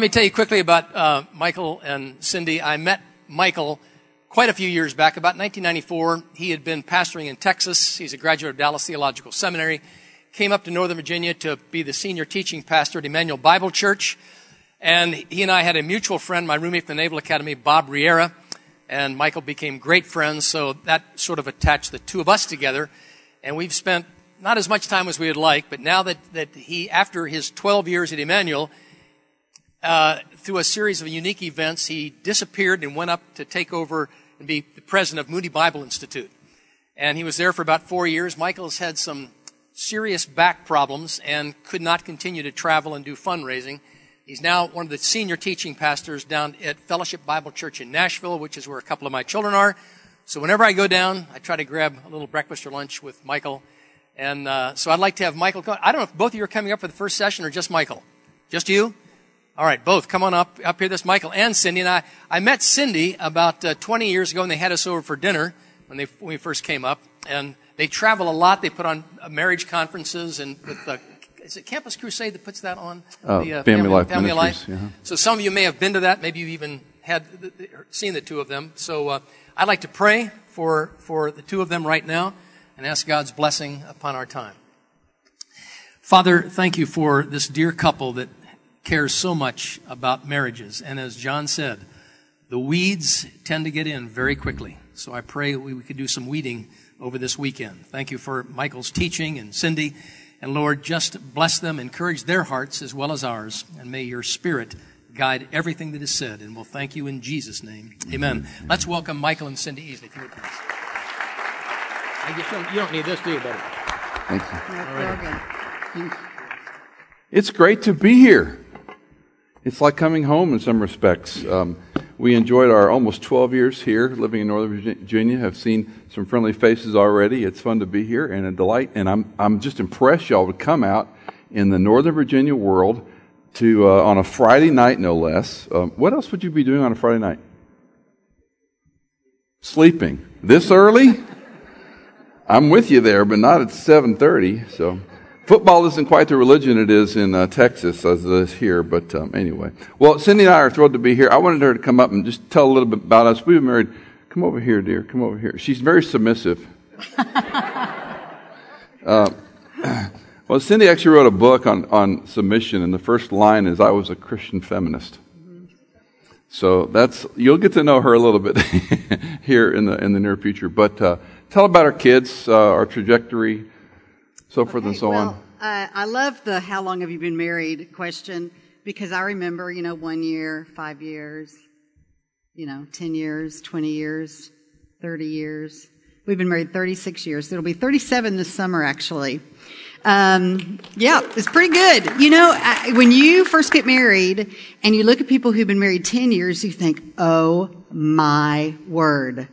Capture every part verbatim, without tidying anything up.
Let me tell you quickly about uh, Michael and Cindy. I met Michael quite a few years back, about nineteen ninety-four. He had been pastoring in Texas. He's a graduate of Dallas Theological Seminary. Came up to Northern Virginia to be the senior teaching pastor at Emmanuel Bible Church. And he and I had a mutual friend, my roommate from the Naval Academy, Bob Riera. And Michael became great friends, so that sort of attached the two of us together. And we've spent not as much time as we would like, but now that, that he, after his twelve years at Emmanuel, Uh, through a series of unique events, he disappeared and went up to take over and be the president of Moody Bible Institute. And he was there for about four years. Michael has had some serious back problems and could not continue to travel and do fundraising. He's now one of the senior teaching pastors down at Fellowship Bible Church in Nashville, which is where a couple of my children are. So whenever I go down, I try to grab a little breakfast or lunch with Michael. And uh, so I'd like to have Michael come. I don't know if both of you are coming up for the first session or just Michael. Just you? All right, both. Come on up up here. This Michael and Cindy. And I, I met Cindy about uh, twenty years ago, and they had us over for dinner when, they, when we first came up. And they travel a lot. They put on uh, marriage conferences. And with uh, is it Campus Crusade that puts that on? Oh, the, uh, Family, Family Life Family Life. Yeah. So some of you may have been to that. Maybe you've even had seen the two of them. So uh, I'd like to pray for, for the two of them right now and ask God's blessing upon our time. Father, thank you for this dear couple that cares so much about marriages. And as John said, the weeds tend to get in very quickly. So I pray we, we could do some weeding over this weekend. Thank you for Michael's teaching and Cindy. And Lord, just bless them, encourage their hearts as well as ours. And may your Spirit guide everything that is said. And we'll thank you in Jesus' name. Amen. Let's welcome Michael and Cindy Easley. If you would please. I guess you don't, you don't need this, do you, buddy? Thank you. All right. It's great to be here. It's like coming home in some respects. Um, we enjoyed our almost twelve years here, living in Northern Virginia. Have seen some friendly faces already. It's fun to be here and a delight. And I'm I'm just impressed y'all would come out in the Northern Virginia world to uh, on a Friday night, no less. Um, what else would you be doing on a Friday night? Sleeping this early? I'm with you there, but not at seven thirty. So. Football isn't quite the religion it is in uh, Texas as it is here, but um, anyway. Well, Cindy and I are thrilled to be here. I wanted her to come up and just tell a little bit about us. We've been married. Come over here, dear. Come over here. She's very submissive. uh, well, Cindy actually wrote a book on, on submission, and the first line is, "I was a Christian feminist." So that's you'll get to know her a little bit here in the in the near future. But uh, tell about our kids, uh, our trajectory. So forth okay, and so well, on. Uh, I love the how long have you been married question because I remember, you know, one year, five years, you know, ten years, twenty years, thirty years. We've been married thirty-six years. It'll be thirty-seven this summer, actually. Um, yeah, it's pretty good. You know, I, when you first get married and you look at people who've been married ten years, you think, oh my word,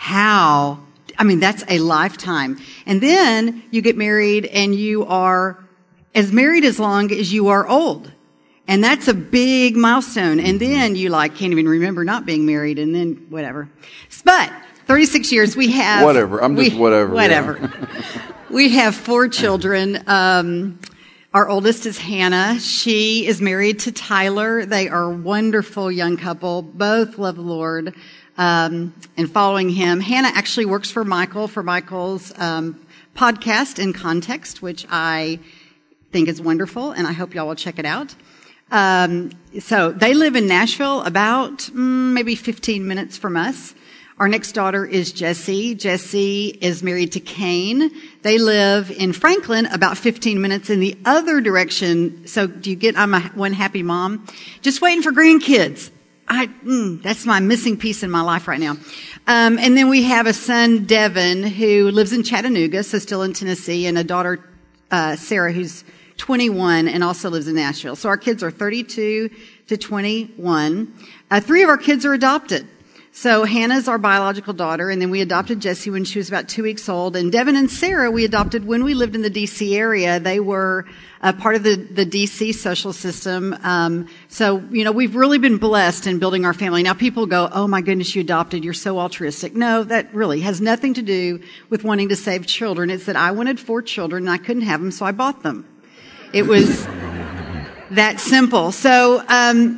how I mean, that's a lifetime. And then you get married and you are as married as long as you are old. And that's a big milestone. And then you like can't even remember not being married and then whatever. But thirty-six years we have. Whatever. I'm just we, whatever. Whatever. Yeah. We have four children. Um, our oldest is Hannah. She is married to Tyler. They are a wonderful young couple. Both love the Lord. Um, and following him. Hannah actually works for Michael, for Michael's um, podcast In Context, which I think is wonderful, and I hope y'all will check it out. Um, so they live in Nashville, about mm, maybe fifteen minutes from us. Our next daughter is Jessie. Jessie is married to Kane. They live in Franklin, about fifteen minutes in the other direction. So do you get, I'm a one happy mom. Just waiting for grandkids. I, mm, that's my missing piece in my life right now. Um, and then we have a son, Devin, who lives in Chattanooga, so still in Tennessee, and a daughter, uh, Sarah, who's twenty-one and also lives in Nashville. So our kids are thirty-two to twenty-one. Uh, three of our kids are adopted. So Hannah's our biological daughter, and then we adopted Jessie when she was about two weeks old. And Devin and Sarah we adopted when we lived in the D C area. They were uh, part of the, the D C social system. Um, so, you know, we've really been blessed in building our family. Now people go, oh my goodness, you adopted, you're so altruistic. No, that really has nothing to do with wanting to save children. It's that I wanted four children and I couldn't have them, so I bought them. It was that simple. So, um,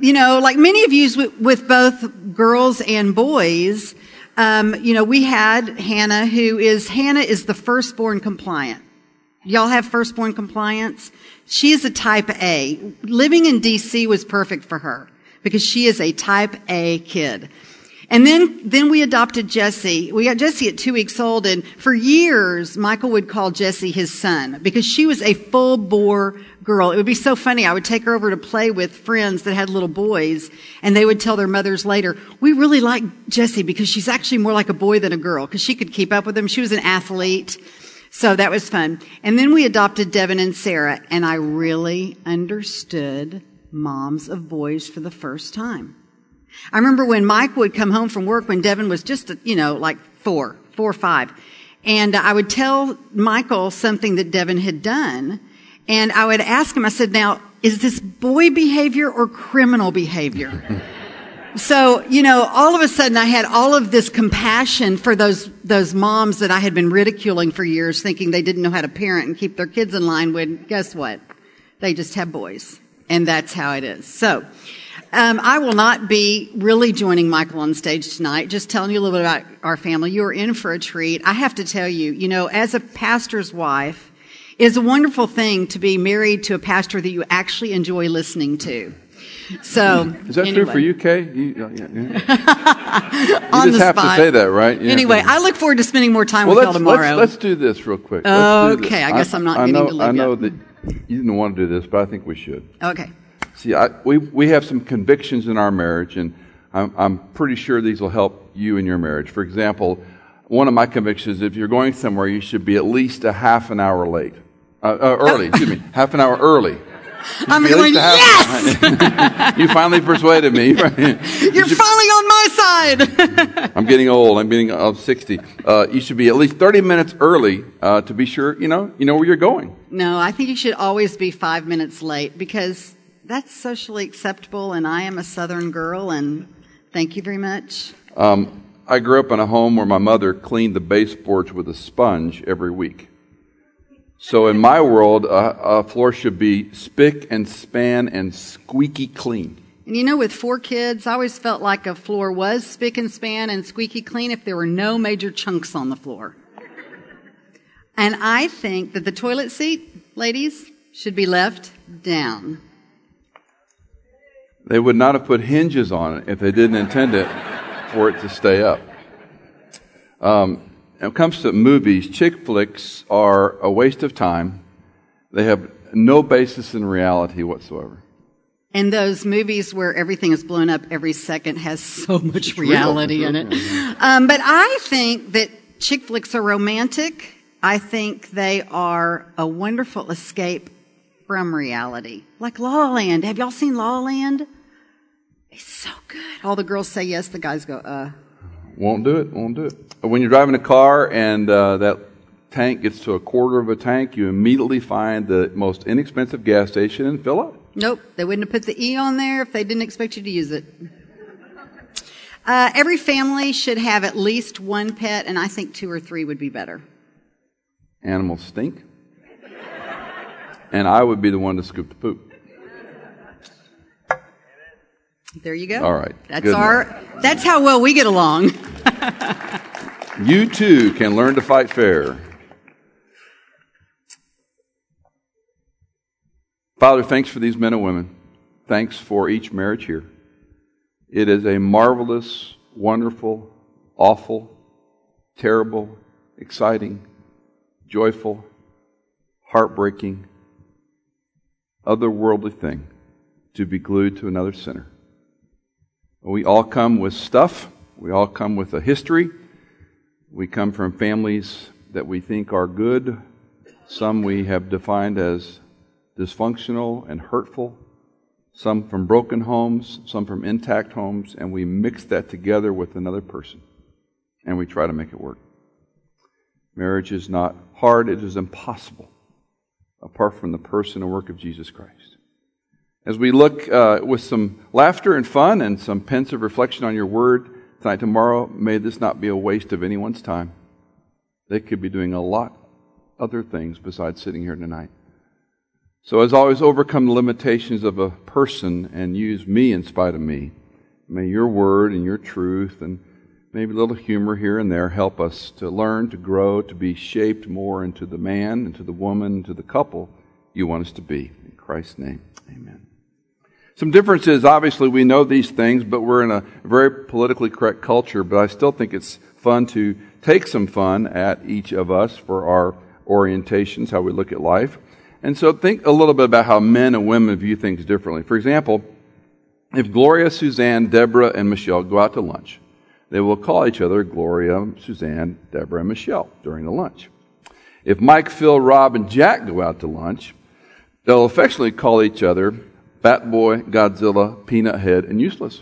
you know, like many of you with, with both girls and boys, um, you know, we had Hannah, who is, Hannah is the firstborn compliant. Y'all have firstborn compliance? She is a type A. Living in D C was perfect for her because she is a type A kid. And then, then we adopted Jessie. We got Jessie at two weeks old, and for years, Michael would call Jessie his son because she was a full-bore girl. It would be so funny. I would take her over to play with friends that had little boys, and they would tell their mothers later, we really like Jessie because she's actually more like a boy than a girl because she could keep up with them. She was an athlete. So that was fun. And then we adopted Devin and Sarah, and I really understood moms of boys for the first time. I remember when Mike would come home from work when Devin was just, you know, like four, four or five. And I would tell Michael something that Devin had done. And I would ask him, I said, now, is this boy behavior or criminal behavior? So, you know, all of a sudden I had all of this compassion for those, those moms that I had been ridiculing for years, thinking they didn't know how to parent and keep their kids in line when, guess what? They just have boys. And that's how it is. So, Um, I will not be really joining Michael on stage tonight, just telling you a little bit about our family. You are in for a treat. I have to tell you, you know, as a pastor's wife, it is a wonderful thing to be married to a pastor that you actually enjoy listening to. So, is that anyway. true for you, Kay? You, yeah, yeah. you On just the have spot. to say that, right? You Anyway, to... I look forward to spending more time well, with let's, y'all tomorrow. Let's, let's do this real quick. Let's okay, I guess I, I'm not I getting know, to leave I know yet. that you didn't want to do this, but I think we should. Okay. See, I, we we have some convictions in our marriage, and I'm, I'm pretty sure these will help you in your marriage. For example, one of my convictions is if you're going somewhere, you should be at least a half an hour late. Uh, uh, early, excuse me, half an hour early. I'm going, yes! You finally persuaded me. Right? You're you should, finally on my side. I'm getting old. I'm getting I'm sixty. Uh, you should be at least thirty minutes early uh, to be sure, you know, you know where you're going. No, I think you should always be five minutes late because that's socially acceptable, and I am a Southern girl, and thank you very much. Um, I grew up in a home where my mother cleaned the baseboards with a sponge every week. So in my world, a, a floor should be spick and span and squeaky clean. And you know, with four kids, I always felt like a floor was spick and span and squeaky clean if there were no major chunks on the floor. And I think that the toilet seat, ladies, should be left down. They would not have put hinges on it if they didn't intend it for it to stay up. Um, when it comes to movies, chick flicks are a waste of time. They have no basis in reality whatsoever. And those movies where everything is blown up every second has so much it's reality real. in it. Um, but I think that chick flicks are romantic. I think they are a wonderful escape from reality. Like La La Land. Have y'all seen La La Land? It's so good. All the girls say yes, the guys go, uh. Won't do it, won't do it. When you're driving a car and uh, that tank gets to a quarter of a tank, you immediately find the most inexpensive gas station and fill up. Nope, they wouldn't have put the E on there if they didn't expect you to use it. Uh, every family should have at least one pet, and I think two or three would be better. Animals stink. And I would be the one to scoop the poop. There you go. All right. That's Good our. enough. That's how well we get along. You too can learn to fight fair. Father, thanks for these men and women. Thanks for each marriage here. It is a marvelous, wonderful, awful, terrible, exciting, joyful, heartbreaking, otherworldly thing to be glued to another sinner. We all come with stuff. We all come with a history. We come from families that we think are good. Some we have defined as dysfunctional and hurtful. Some from broken homes, some from intact homes, and we mix that together with another person, and we try to make it work. Marriage is not hard, it is impossible, apart from the person and work of Jesus Christ. As we look uh, with some laughter and fun and some pensive reflection on your word tonight, tomorrow, may this not be a waste of anyone's time. They could be doing a lot other things besides sitting here tonight. So as always, overcome the limitations of a person and use me in spite of me. May your word and your truth and maybe a little humor here and there help us to learn, to grow, to be shaped more into the man, into the woman, into the couple you want us to be. In Christ's name, amen. Some differences, obviously we know these things, but we're in a very politically correct culture, but I still think it's fun to take some fun at each of us for our orientations, how we look at life. And so think a little bit about how men and women view things differently. For example, if Gloria, Suzanne, Deborah, and Michelle go out to lunch, they will call each other Gloria, Suzanne, Deborah, and Michelle during the lunch. If Mike, Phil, Rob, and Jack go out to lunch, they'll affectionately call each other Bat Boy, Godzilla, Peanut Head, and Useless.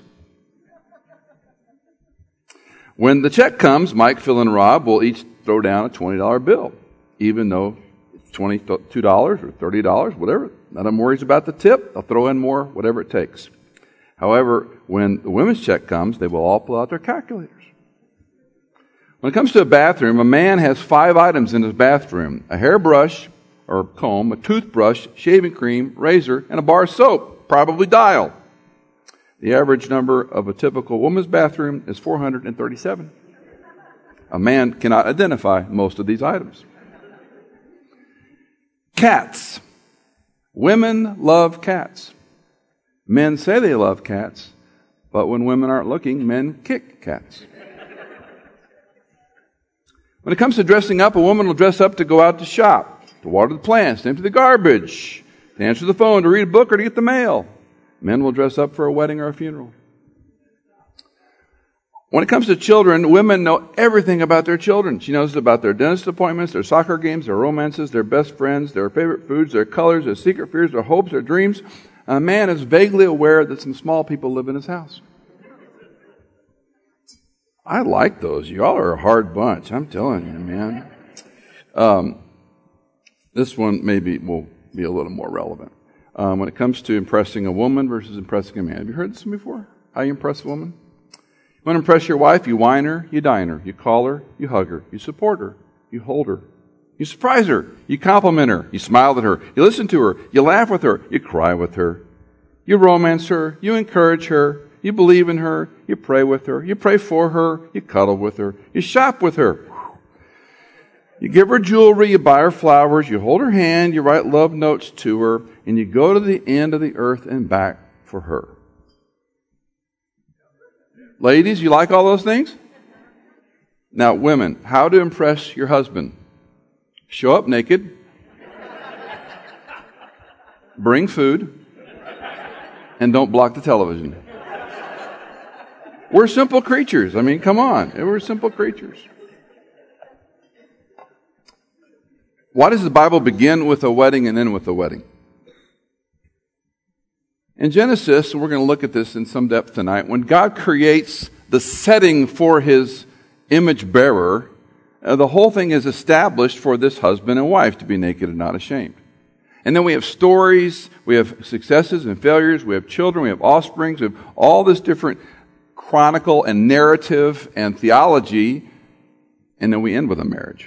When the check comes, Mike, Phil, and Rob will each throw down a twenty dollar bill, even though it's twenty-two dollars or thirty dollars, whatever. None of them worries about the tip. They'll throw in more, whatever it takes. However, when the women's check comes, they will all pull out their calculators. When it comes to a bathroom, a man has five items in his bathroom: a hairbrush or comb, a toothbrush, shaving cream, razor, and a bar of soap, probably Dial. The average number of a typical woman's bathroom is four hundred thirty-seven. A man cannot identify most of these items. Cats. Women love cats. Men say they love cats, but when women aren't looking, men kick cats. When it comes to dressing up, a woman will dress up to go out to shop, to water the plants, to empty the garbage, to answer the phone, to read a book, or to get the mail. Men will dress up for a wedding or a funeral. When it comes to children, women know everything about their children. She knows about their dentist appointments, their soccer games, their romances, their best friends, their favorite foods, their colors, their secret fears, their hopes, their dreams. A man is vaguely aware that some small people live in his house. I like those. Y'all are a hard bunch. I'm telling you, man. Um, this one maybe will be a little more relevant. Um, when it comes to impressing a woman versus impressing a man. Have you heard this one before? How you impress a woman? You want to impress your wife, you whine her, you dine her. You call her, you hug her. You support her, you hold her. You surprise her, you compliment her, you smile at her, you listen to her, you laugh with her, you cry with her. You romance her, you encourage her, you believe in her, you pray with her, you pray for her, you cuddle with her, you shop with her. You give her jewelry, you buy her flowers, you hold her hand, you write love notes to her, and you go to the end of the earth and back for her. Ladies, you like all those things? Now, women, how to impress your husband? Show up naked, bring food, and don't block the television. We're simple creatures. I mean, come on. We're simple creatures. Why does the Bible begin with a wedding and end with a wedding? In Genesis, and we're going to look at this in some depth tonight, when God creates the setting for his image bearer, uh, the whole thing is established for this husband and wife to be naked and not ashamed. And then we have stories, we have successes and failures, we have children, we have offsprings, we have all this different chronicle and narrative and theology, and then we end with a marriage.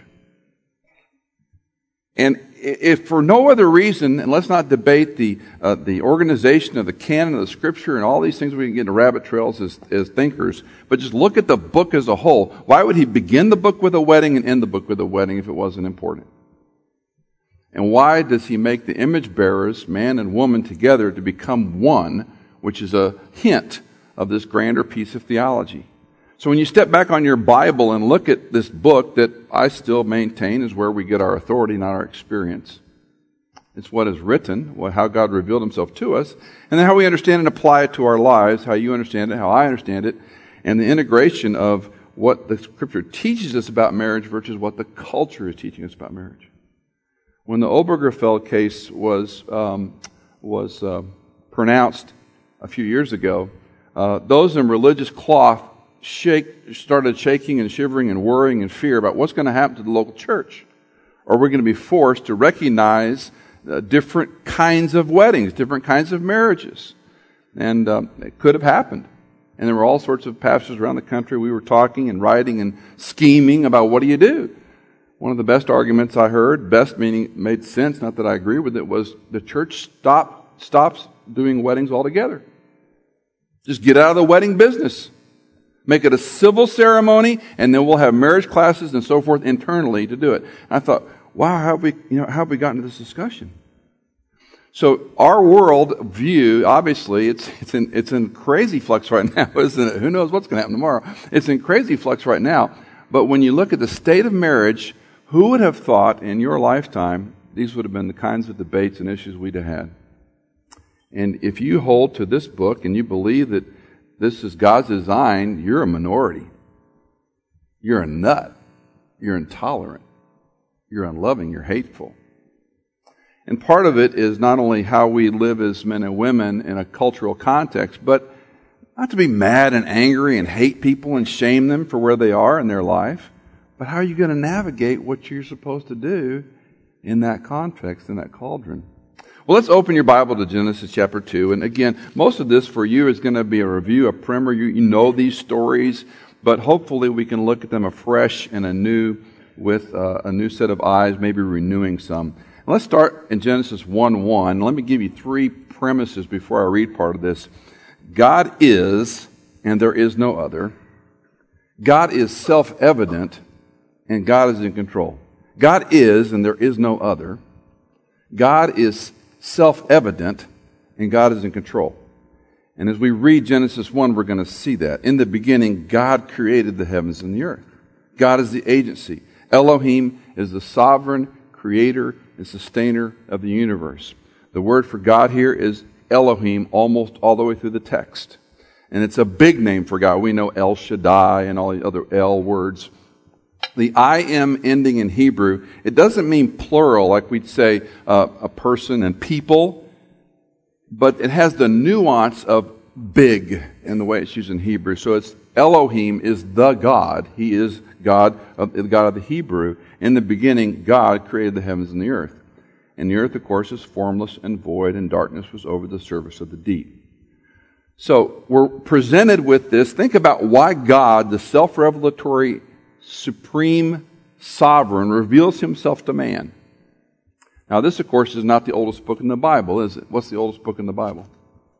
And if for no other reason, and let's not debate the uh, the organization of the canon of the Scripture and all these things, we can get into rabbit trails as, as thinkers, but just look at the book as a whole. Why would he begin the book with a wedding and end the book with a wedding if it wasn't important? And why does he make the image bearers, man and woman, together to become one, which is a hint of this grander piece of theology? So when you step back on your Bible and look at this book that I still maintain is where we get our authority, not our experience. It's what is written, how God revealed himself to us, and then how we understand and apply it to our lives, how you understand it, how I understand it, and the integration of what the Scripture teaches us about marriage versus what the culture is teaching us about marriage. When the Obergefell case was um, was uh, pronounced a few years ago, uh, those in religious cloth Shake, started shaking and shivering and worrying in fear about what's going to happen to the local church. Or we're going to be forced to recognize uh, different kinds of weddings, different kinds of marriages. And um, it could have happened. And there were all sorts of pastors around the country. We were talking and writing and scheming about what do you do. One of the best arguments I heard, best meaning made sense, not that I agree with it, was the church stop, stops doing weddings altogether. Just get out of the wedding business. Make it a civil ceremony, and then we'll have marriage classes and so forth internally to do it. And I thought, wow, how have we, you know, how have we gotten to this discussion? So our world view, obviously, it's it's in it's in crazy flux right now, isn't it? Who knows what's going to happen tomorrow? It's in crazy flux right now. But when you look at the state of marriage, who would have thought in your lifetime these would have been the kinds of debates and issues we'd have had? And if you hold to this book and you believe that this is God's design, you're a minority. You're a nut. You're intolerant. You're unloving. You're hateful. And part of it is not only how we live as men and women in a cultural context, but not to be mad and angry and hate people and shame them for where they are in their life, but how are you going to navigate what you're supposed to do in that context, in that cauldron? Well, let's open your Bible to Genesis chapter two. And again, most of this for you is going to be a review, a primer. You, you know these stories, but hopefully we can look at them afresh and anew with uh, a new set of eyes, maybe renewing some. And let's start in Genesis one one. Let me give you three premises before I read part of this. God is, and there is no other. God is self-evident, and God is in control. God is, and there is no other. God is self-evident, and God is in control. And as we read Genesis one, we're going to see that. In the beginning, God created the heavens and the earth. God is the agency. Elohim is the sovereign creator and sustainer of the universe. The word for God here is Elohim almost all the way through the text. And it's a big name for God. We know El Shaddai and all the other El words. The I am ending in Hebrew, it doesn't mean plural like we'd say uh, a person and people, but it has the nuance of big in the way it's used in Hebrew. So it's Elohim is the God. He is God, of, the God of the Hebrew. In the beginning, God created the heavens and the earth. And the earth, of course, is formless and void, and darkness was over the surface of the deep. So we're presented with this. Think about why God, the self-revelatory, supreme sovereign, reveals himself to man. Now, this, of course, is not the oldest book in the Bible, is it? What's the oldest book in the Bible?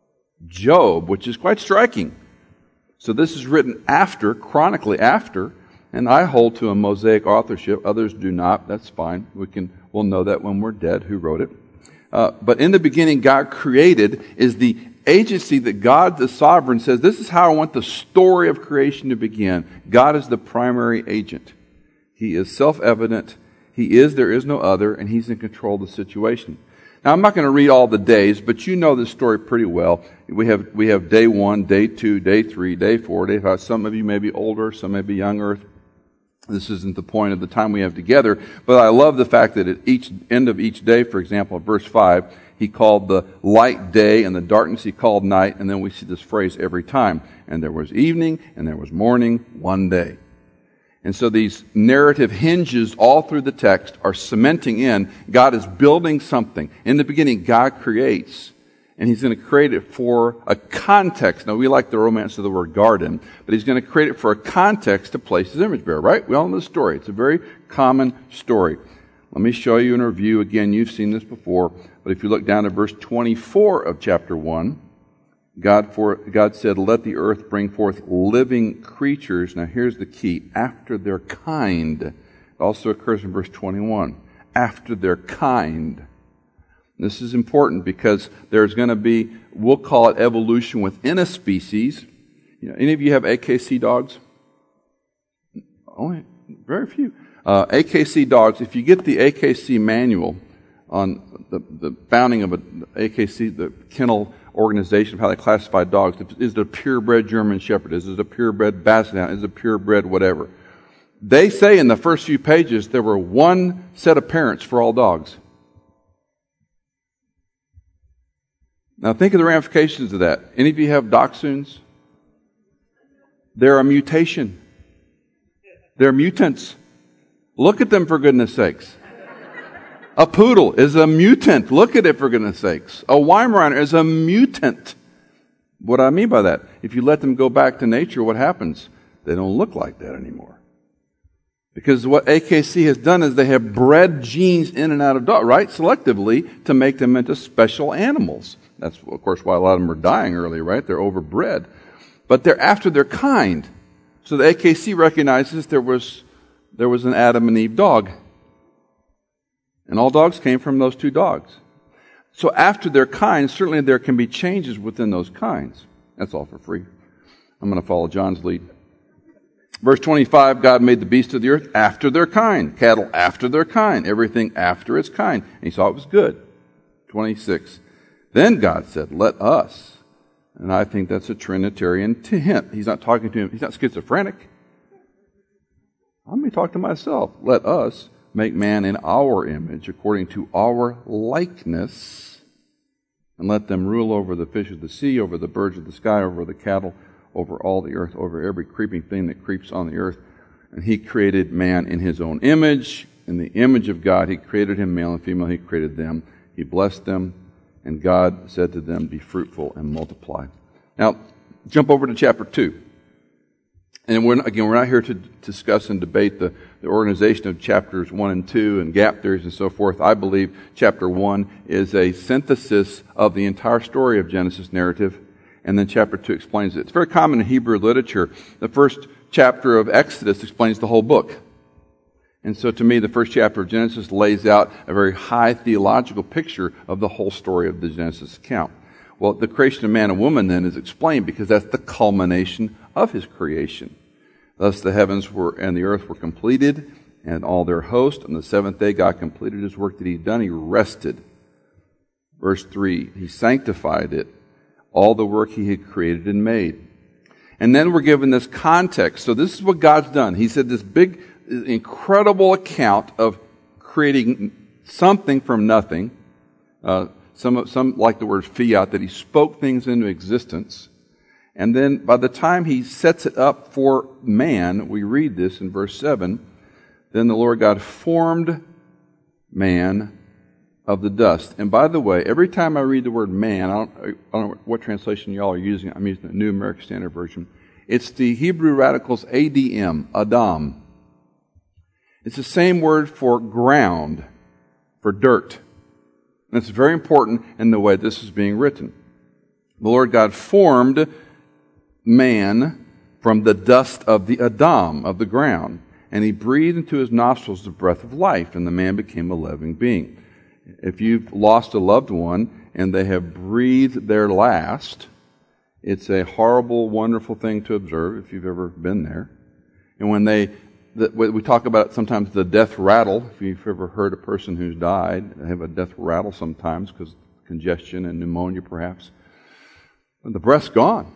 Job, which is quite striking. So this is written after, chronically after, and I hold to a Mosaic authorship. Others do not. That's fine. We can, we'll know that when we're dead who wrote it. Uh, but in the beginning, God created is the agency that God, the sovereign, says, this is how I want the story of creation to begin. God is the primary agent. He is self-evident. He is, there is no other, and he's in control of the situation. Now, I'm not going to read all the days, but you know this story pretty well. We have we have day one, day two, day three, day four, day five. Some of you may be older, some may be younger. This isn't the point of the time we have together, but I love the fact that at each end of each day, for example, verse five, he called the light day and the darkness he called night, and then we see this phrase every time. And there was evening and there was morning, one day. And so these narrative hinges all through the text are cementing in God is building something. In the beginning, God creates, and he's going to create it for a context. Now, we like the romance of the word garden, but he's going to create it for a context to place his image bearer, right? We all know the story. It's a very common story. Let me show you in a review. Again, you've seen this before, but if you look down to verse twenty-four of chapter one, God, for, God said, let the earth bring forth living creatures. Now, here's the key. After their kind. It also occurs in verse twenty-one. After their kind. This is important because there's going to be, we'll call it evolution within a species. You know, any of you have A K C dogs? Only very few. Uh, A K C dogs, if you get the A K C manual on the, the founding of a A K C, the kennel organization of how they classify dogs, is it a purebred German Shepherd? Is it a purebred Basset Hound? Is it a purebred whatever? They say in the first few pages there were one set of parents for all dogs. Now think of the ramifications of that. Any of you have dachshunds? They're a mutation. They're mutants. Look at them for goodness sakes. A poodle is a mutant. Look at it for goodness sakes. A Weimaraner is a mutant. What do I mean by that? If you let them go back to nature, what happens? They don't look like that anymore. Because what A K C has done is they have bred genes in and out of dogs, right? Selectively to make them into special animals. That's, of course, why a lot of them are dying early, right? They're overbred. But they're after their kind. So the A K C recognizes there was, there was an Adam and Eve dog. And all dogs came from those two dogs. So after their kind, certainly there can be changes within those kinds. That's all for free. I'm going to follow John's lead. Verse twenty-five, God made the beasts of the earth after their kind, cattle after their kind, everything after its kind. And he saw it was good. twenty-six, then God said, let us. And I think that's a Trinitarian hint. He's not talking to him. He's not schizophrenic. Let me talk to myself. Let us make man in our image, according to our likeness, and let them rule over the fish of the sea, over the birds of the sky, over the cattle, over all the earth, over every creeping thing that creeps on the earth. And he created man in his own image. In the image of God, he created him, male and female. He created them. He blessed them. And God said to them, be fruitful and multiply. Now, jump over to chapter two. And we're not, again, we're not here to discuss and debate the, the organization of chapters one and two and gap theories and so forth. I believe chapter one is a synthesis of the entire story of Genesis narrative. And then chapter two explains it. It's very common in Hebrew literature. The first chapter of Exodus explains the whole book. And so to me, the first chapter of Genesis lays out a very high theological picture of the whole story of the Genesis account. Well, the creation of man and woman then is explained because that's the culmination of his creation. Thus the heavens were and the earth were completed and all their host. On the seventh day, God completed his work that he'd done. He rested. Verse three, he sanctified it. All the work he had created and made. And then we're given this context. So this is what God's done. He said this big, incredible account of creating something from nothing. Uh, some, some like the word fiat, that he spoke things into existence. And then by the time he sets it up for man, we read this in verse seven, then the Lord God formed man of the dust. And by the way, every time I read the word man, I don't, I don't know what translation y'all are using. I'm using the New American Standard Version. It's the Hebrew radicals A D M, Adam. It's the same word for ground, for dirt. And it's very important in the way this is being written. The Lord God formed man from the dust of the Adam, of the ground, and he breathed into his nostrils the breath of life, and the man became a living being. If you've lost a loved one and they have breathed their last, it's a horrible, wonderful thing to observe if you've ever been there. And when they, the, we talk about sometimes the death rattle. If you've ever heard a person who's died, they have a death rattle sometimes because congestion and pneumonia perhaps. But the breath's gone.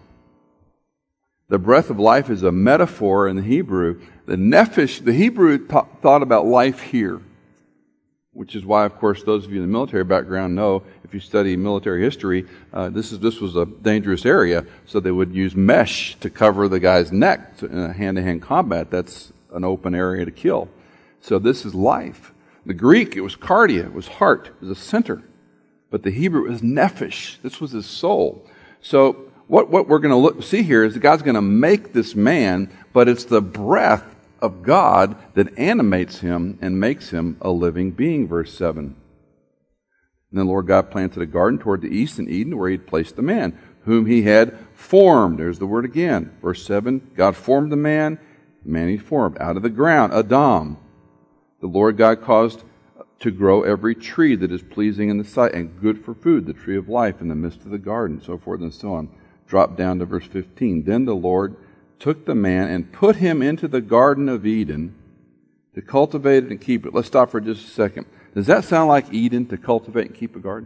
The breath of life is a metaphor in the Hebrew. The nephesh, the Hebrew th- thought about life here. Which is why, of course, those of you in the military background know, if you study military history, uh, this is this was a dangerous area, so they would use mesh to cover the guy's neck. So in a hand-to-hand combat, that's an open area to kill. So this is life. The Greek, it was cardia, it was heart, it was a center. But the Hebrew is nephesh. This was his soul. So what, what we're going to look see here is that God's going to make this man, but it's the breath of God that animates him and makes him a living being, verse seven. And then the Lord God planted a garden toward the east in Eden where he had placed the man, whom he had formed. There's the word again. Verse seven, God formed the man, the man he formed out of the ground, Adam. The Lord God caused to grow every tree that is pleasing in the sight and good for food, the tree of life in the midst of the garden, so forth and so on. Drop down to verse fifteen. Then the Lord took the man and put him into the Garden of Eden to cultivate it and keep it. Let's stop for just a second. Does that sound like Eden, to cultivate and keep a garden?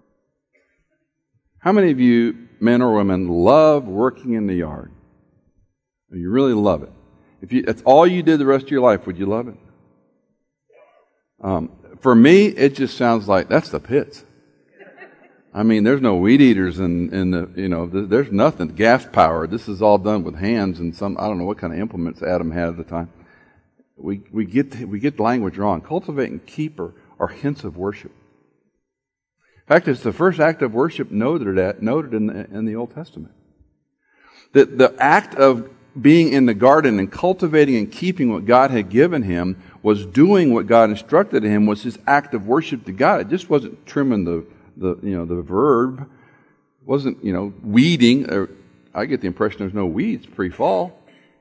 How many of you, men or women, love working in the yard? You really love it. If you, that's all you did the rest of your life, would you love it? Um, for me, it just sounds like that's the pits. I mean, there's no weed eaters in, in the, you know, there's nothing gas powered. This is all done with hands and some, I don't know what kind of implements Adam had at the time. We, we get, we get the language wrong. Cultivate and keep are, are hints of worship. In fact, it's the first act of worship noted at, noted in the, in the Old Testament. The, the act of being in the garden and cultivating and keeping what God had given him, was doing what God instructed him, was his act of worship to God. It just wasn't trimming the, the you know, the verb. It wasn't, you know, weeding. Or, I get the impression there's no weeds pre-fall.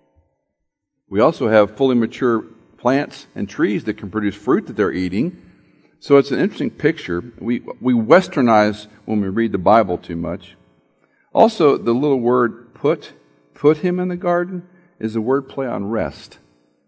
We also have fully mature plants and trees that can produce fruit that they're eating. So it's an interesting picture. We we westernize when we read the Bible too much. Also, the little word put, put him in the garden, is a word play on rest.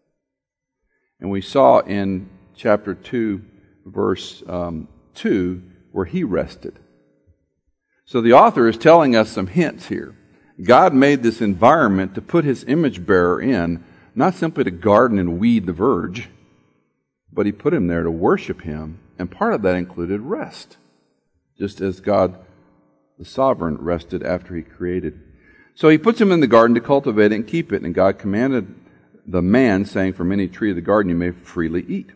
And we saw in chapter two, verse um, two, where he rested. So the author is telling us some hints here. God made this environment to put his image bearer in, not simply to garden and weed the verge, but he put him there to worship him, and part of that included rest, just as God, the sovereign, rested after he created. So he puts him in the garden to cultivate it and keep it, and God commanded the man, saying, from any tree of the garden you may freely eat,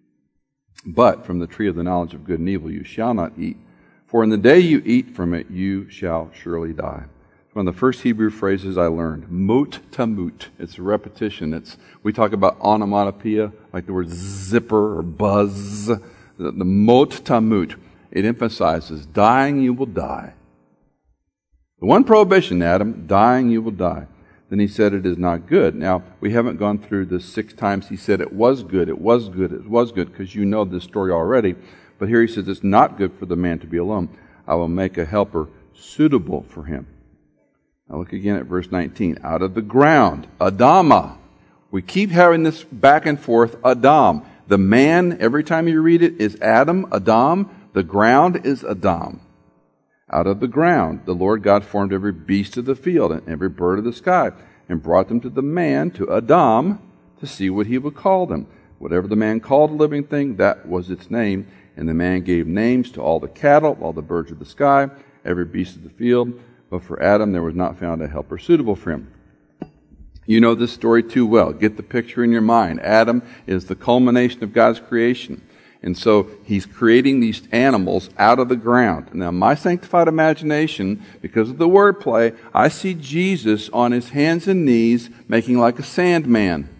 but from the tree of the knowledge of good and evil you shall not eat, for in the day you eat from it you shall surely die. One of the first Hebrew phrases I learned, mut tamut. It's a repetition. It's we talk about onomatopoeia, like the word zipper or buzz. The, the mot tamut. It emphasizes dying you will die. The one prohibition, Adam, dying you will die. Then he said it is not good. Now, we haven't gone through the six times he said it was good, it was good, it was good, because you know this story already. But here he says it's not good for the man to be alone. I will make a helper suitable for him. Now look again at verse nineteen. Out of the ground, Adama. We keep having this back and forth, Adam. The man, every time you read it, is Adam, Adam. The ground is Adam. Out of the ground, the Lord God formed every beast of the field and every bird of the sky, and brought them to the man, to Adam, to see what he would call them. Whatever the man called a living thing, that was its name. And the man gave names to all the cattle, all the birds of the sky, every beast of the field. But for Adam, there was not found a helper suitable for him. You know this story too well. Get the picture in your mind. Adam is the culmination of God's creation. And so he's creating these animals out of the ground. Now, my sanctified imagination, because of the wordplay, I see Jesus on his hands and knees making like a sandman.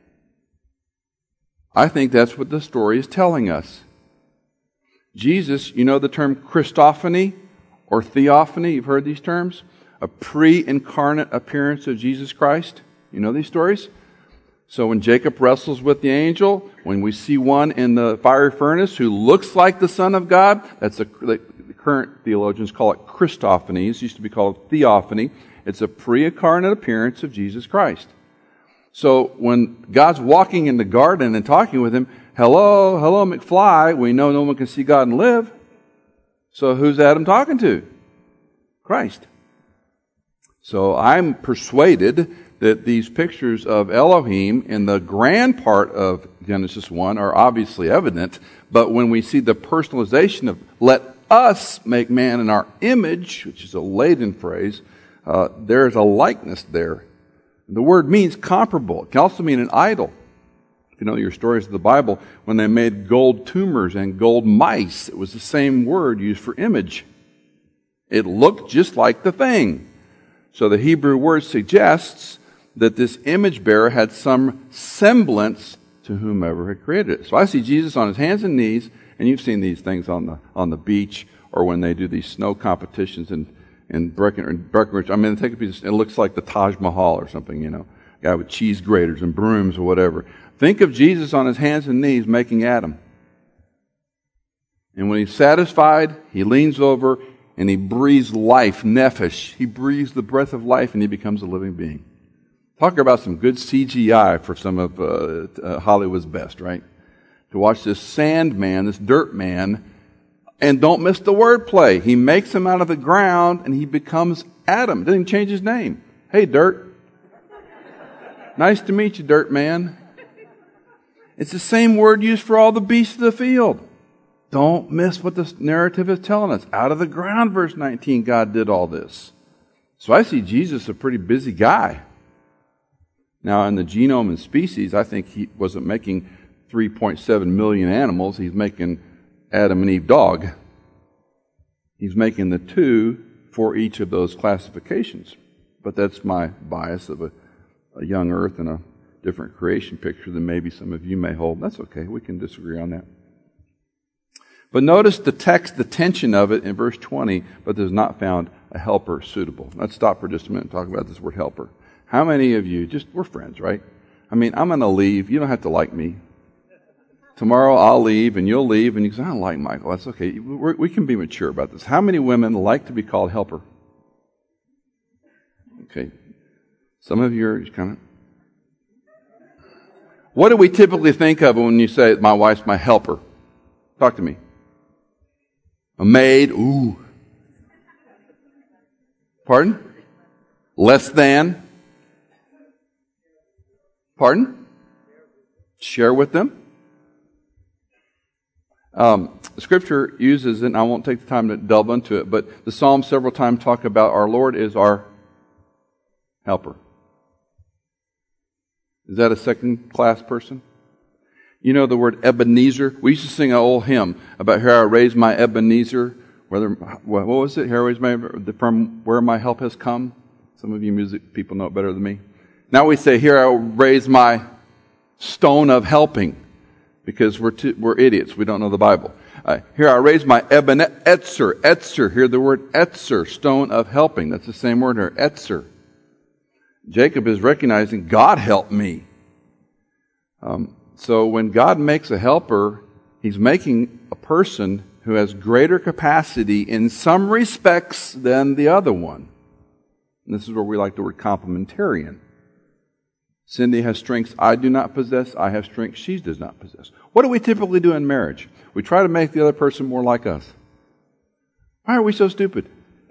I think that's what the story is telling us. Jesus, you know the term Christophany? Or theophany, you've heard these terms? A pre-incarnate appearance of Jesus Christ. You know these stories? So when Jacob wrestles with the angel, when we see one in the fiery furnace who looks like the Son of God, that's a, the current theologians call it Christophany. It used to be called theophany. It's a pre-incarnate appearance of Jesus Christ. So when God's walking in the garden and talking with him, hello, hello McFly, we know no one can see God and live. So who's Adam talking to? Christ. So I'm persuaded that these pictures of Elohim in the grand part of Genesis one are obviously evident, but when we see the personalization of let us make man in our image, which is a laden phrase, uh, there's a likeness there. The word means comparable. It can also mean an idol. If you know your stories of the Bible, when they made gold tumors and gold mice, it was the same word used for image. It looked just like the thing. So the Hebrew word suggests that this image bearer had some semblance to whomever had created it. So I see Jesus on his hands and knees, and you've seen these things on the on the beach or when they do these snow competitions in, in Breckenridge. I mean, take a piece, it looks like the Taj Mahal or something, you know, a guy with cheese graters and brooms or whatever. Think of Jesus on his hands and knees making Adam. And when he's satisfied, he leans over and he breathes life, nephesh. He breathes the breath of life and he becomes a living being. Talk about some good C G I for some of uh, uh, Hollywood's best, right? To watch this sand man, this dirt man, and don't miss the wordplay. He makes him out of the ground and he becomes Adam. Doesn't even change his name. Hey, dirt. Nice to meet you, dirt man. It's the same word used for all the beasts of the field. Don't miss what this narrative is telling us. Out of the ground, verse nineteen, God did all this. So I see Jesus a pretty busy guy. Now, in the genome and species, I think he wasn't making three point seven million animals. He's making Adam and Eve dog. He's making the two for each of those classifications. But that's my bias of a a young earth and a different creation picture than maybe some of you may hold. That's okay. We can disagree on that. But notice the text, the tension of it in verse twenty, but there's not found a helper suitable. Let's stop for just a minute and talk about this word helper. How many of you, just, we're friends, right? I mean, I'm going to leave. You don't have to like me. Tomorrow I'll leave and you'll leave and you say, I don't like Michael. That's okay. We're, we can be mature about this. How many women like to be called helper? Okay. Some of you are kind of... What do we typically think of when you say, my wife's my helper? Talk to me. A maid? Ooh. Pardon? Less than? Pardon? Share with them? Um, Scripture uses, and I won't take the time to delve into it, but the Psalms several times talk about our Lord is our helper. Is that a second-class person? You know the word Ebenezer? We used to sing an old hymn about here I raise my Ebenezer. Whether what was it? Here I raise my from where my help has come. Some of you music people know it better than me. Now we say here I raise my stone of helping, because we're too, we're idiots. We don't know the Bible. Uh, here I raise my Ebenezer, Etzer, Etzer. Hear the word Etzer, stone of helping. That's the same word here, Etzer. Jacob is recognizing God help me. Um, so when God makes a helper, He's making a person who has greater capacity in some respects than the other one. And this is where we like the word complementarian. Cindy has strengths I do not possess. I have strengths she does not possess. What do we typically do in marriage? We try to make the other person more like us. Why are we so stupid?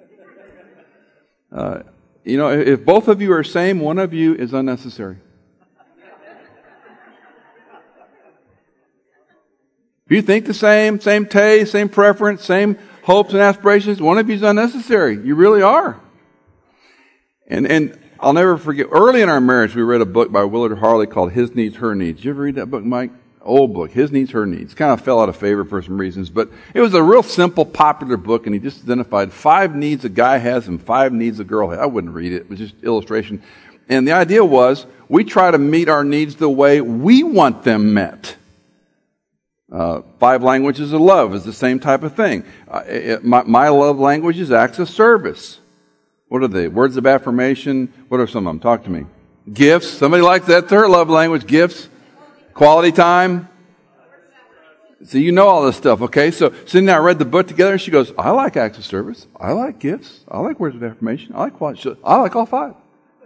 Uh, you know, if both of you are same, one of you is unnecessary. If you think the same, same taste, same preference, same hopes and aspirations, one of you is unnecessary. You really are. And and I'll never forget, early in our marriage, we read a book by Willard Harley called His Needs, Her Needs. Did you ever read that book, Mike? Old book, His Needs, Her Needs. Kind of fell out of favor for some reasons, but it was a real simple, popular book, and he just identified five needs a guy has and five needs a girl has. I wouldn't read it. It was just illustration. And the idea was, we try to meet our needs the way we want them met. Uh, five languages of love is the same type of thing. Uh, it, my, my love language is acts of service. What are they? Words of affirmation. What are some of them? Talk to me. Gifts. Somebody likes that. Third love language. Gifts. Quality time. So you know all this stuff, okay? So Cindy and I read the book together, and she goes, I like acts of service. I like gifts. I like words of affirmation. I like quality. I like all five.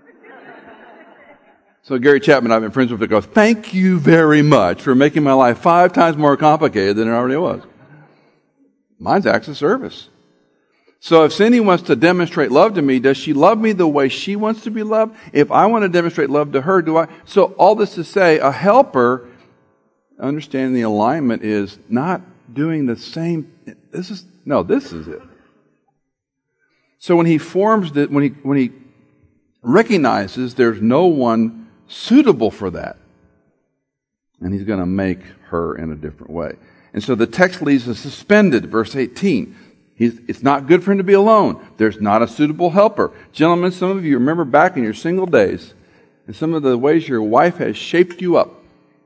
So Gary Chapman, I've been friends with, goes, thank you very much for making my life five times more complicated than it already was. Mine's acts of service. So if Cindy wants to demonstrate love to me, does she love me the way she wants to be loved? If I want to demonstrate love to her, do I? So all this to say, a helper, understanding the alignment, is not doing the same. This is, no, this is it. So when he forms that, when he, when he recognizes there's no one suitable for that, and he's going to make her in a different way. And so the text leaves us suspended, verse eighteen. He's, it's not good for him to be alone. There's not a suitable helper. Gentlemen, some of you remember back in your single days and some of the ways your wife has shaped you up.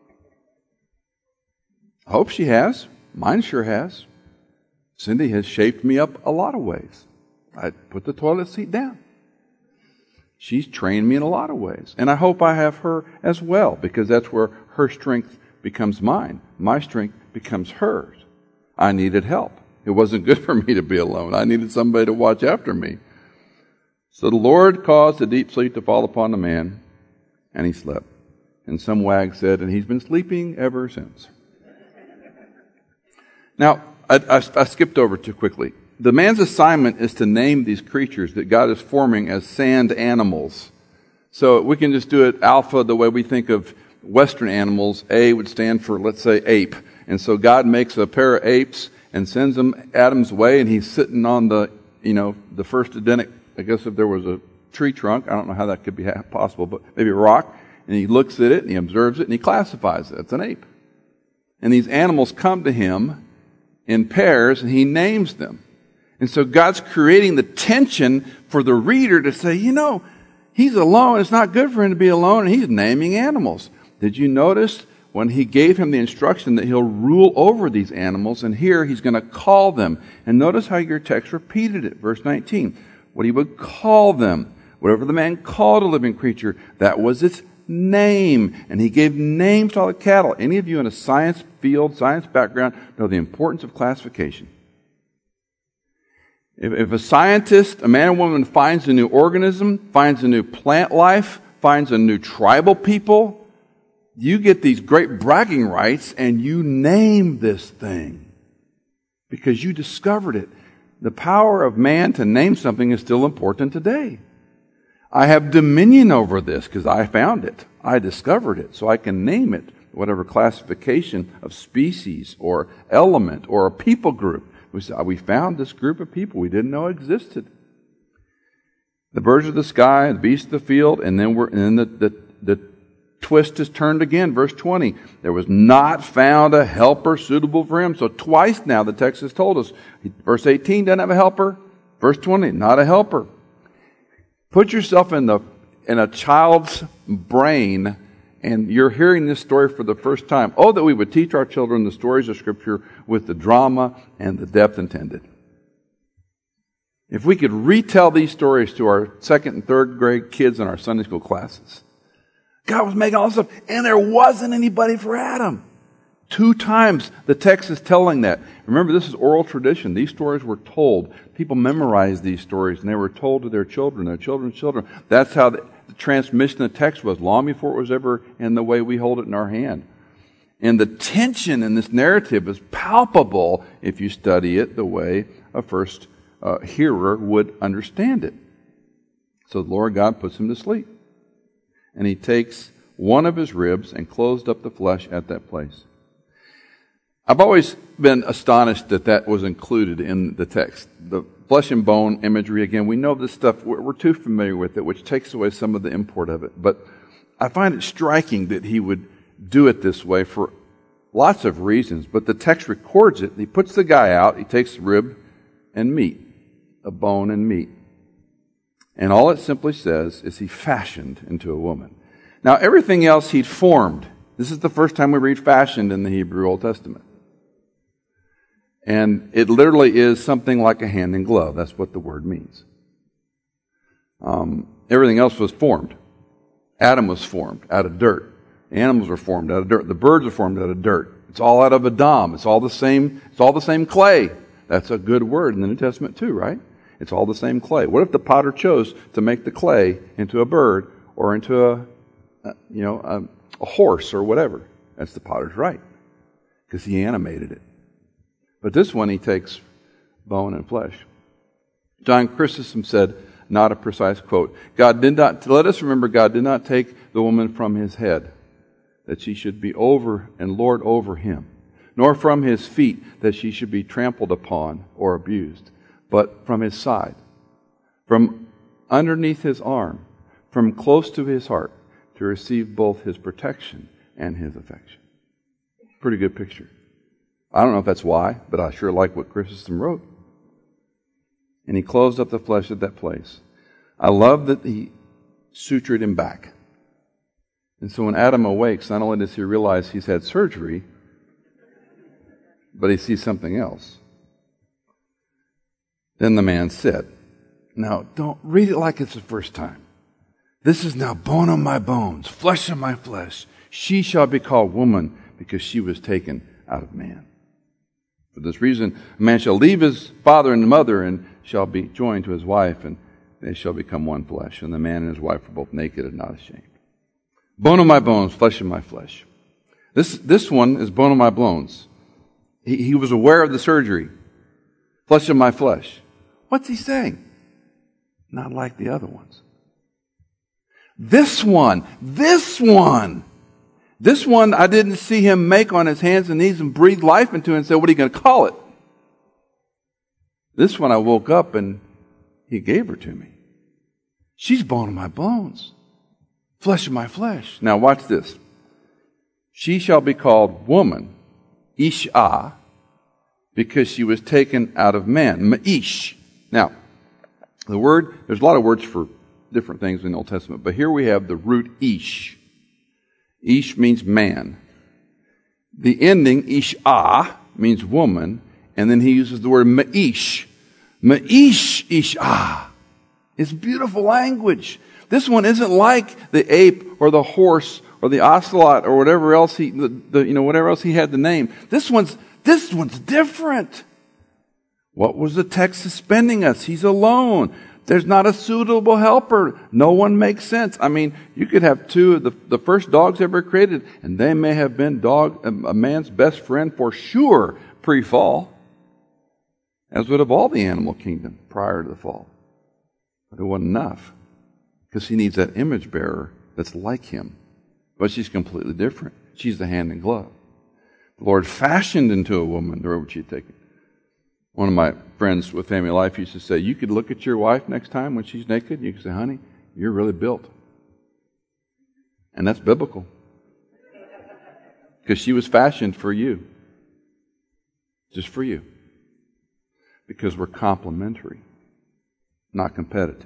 I hope she has. Mine sure has. Cindy has shaped me up a lot of ways. I put the toilet seat down. She's trained me in a lot of ways. And I hope I have her as well, because that's where her strength becomes mine. My strength becomes hers. I needed help. It wasn't good for me to be alone. I needed somebody to watch after me. So the Lord caused a deep sleep to fall upon the man, and he slept. And some wag said, and he's been sleeping ever since. Now, I, I, I skipped over too quickly. The man's assignment is to name these creatures that God is forming as sand animals. So we can just do it alpha the way we think of Western animals. A would stand for, let's say, ape. And so God makes a pair of apes and sends them Adam's way, and he's sitting on the, you know, the first Edenic, I guess if there was a tree trunk, I don't know how that could be possible, but maybe a rock, and he looks at it, and he observes it, and he classifies it. It's an ape. And these animals come to him in pairs, and he names them. And so God's creating the tension for the reader to say, you know, He's alone. It's not good for him to be alone, and he's naming animals. Did you notice when he gave him the instruction that he'll rule over these animals, and here he's going to call them? And notice how your text repeated it, verse nineteen. What he would call them. Whatever the man called a living creature, that was its name. And he gave names to all the cattle. Any of you in a science field, science background, know the importance of classification. If, if a scientist, a man or woman, finds a new organism, finds a new plant life, finds a new tribal people, you get these great bragging rights and you name this thing because you discovered it. The power of man to name something is still important today. I have dominion over this because I found it. I discovered it, so I can name it, whatever classification of species or element or a people group. We found this group of people we didn't know existed. The birds of the sky, the beasts of the field, and then we're and then the, the, the twist is turned again. Verse twenty. There was not found a helper suitable for him. So twice now the text has told us. Verse eighteen doesn't have a helper. Verse twenty, not a helper. Put yourself in the in a child's brain, and you're hearing this story for the first time. Oh, that we would teach our children the stories of Scripture with the drama and the depth intended. If we could retell these stories to our second and third grade kids in our Sunday school classes. God was making all this stuff, and there wasn't anybody for Adam. Two times the text is telling that. Remember, this is oral tradition. These stories were told. People memorized these stories, and they were told to their children, their children's children. That's how the, the transmission of the text was, long before it was ever in the way we hold it in our hand. And the tension in this narrative is palpable if you study it the way a first uh, hearer would understand it. So the Lord God puts him to sleep. And he takes one of his ribs and closed up the flesh at that place. I've always been astonished that that was included in the text. The flesh and bone imagery, again, we know this stuff, we're, we're too familiar with it, which takes away some of the import of it. But I find it striking that he would do it this way for lots of reasons. But the text records it. He puts the guy out, he takes rib and meat, a bone and meat. And all it simply says is he fashioned into a woman. Now, everything else he'd formed. This is the first time we read fashioned in the Hebrew Old Testament. And it literally is something like a hand in glove. That's what the word means. Um, everything else was formed. Adam was formed out of dirt. Animals were formed out of dirt. The birds are formed out of dirt. It's all out of Adam. It's all the same. It's all the same clay. That's a good word in the New Testament too, right? It's all the same clay. What if the potter chose to make the clay into a bird or into a, a you know, a, a horse or whatever? That's the potter's right, because he animated it. But this one, he takes bone and flesh. John Chrysostom said, not a precise quote, God did not, let us remember, God did not take the woman from his head, that she should be over and lord over him, nor from his feet, that she should be trampled upon or abused, but from his side, from underneath his arm, from close to his heart, to receive both his protection and his affection. Pretty good picture. I don't know if that's why, but I sure like what Chrysostom wrote. And he closed up the flesh at that place. I love that he sutured him back. And so when Adam awakes, not only does he realize he's had surgery, but he sees something else. Then the man said, now don't read it like it's the first time. This is now bone of my bones, flesh of my flesh. She shall be called woman because she was taken out of man. For this reason, a man shall leave his father and mother and shall be joined to his wife, and they shall become one flesh. And the man and his wife are both naked and not ashamed. Bone of my bones, flesh of my flesh. This, this one is bone of my bones. He, he was aware of the surgery. Flesh of my flesh. What's he saying? Not like the other ones. This one, this one, this one I didn't see him make on his hands and knees and breathe life into and say, what are you going to call it? This one I woke up and he gave her to me. She's bone of my bones, flesh of my flesh. Now watch this. She shall be called woman, Isha, because she was taken out of man, Ma'ish. Now, the word, there's a lot of words for different things in the Old Testament. But here we have the root ish. Ish means man. The ending, ishah, means woman. And then he uses the word ma'ish. Ma'ish, ishah. It's beautiful language. This one isn't like the ape or the horse or the ocelot or whatever else he, the, the, you know, whatever else he had to name. This one's, this one's different. What was the text suspending us? He's alone. There's not a suitable helper. No one makes sense. I mean, you could have two of the, the first dogs ever created, and they may have been dog, a man's best friend for sure pre-fall, as would have all the animal kingdom prior to the fall. But it wasn't enough, because he needs that image bearer that's like him. But she's completely different. She's the hand and glove. The Lord fashioned into a woman the road she'd taken. One of my friends with Family Life used to say, you could look at your wife next time when she's naked, and you could say, honey, you're really built. And that's biblical. Because she was fashioned for you. Just for you. Because we're complementary, not competitive.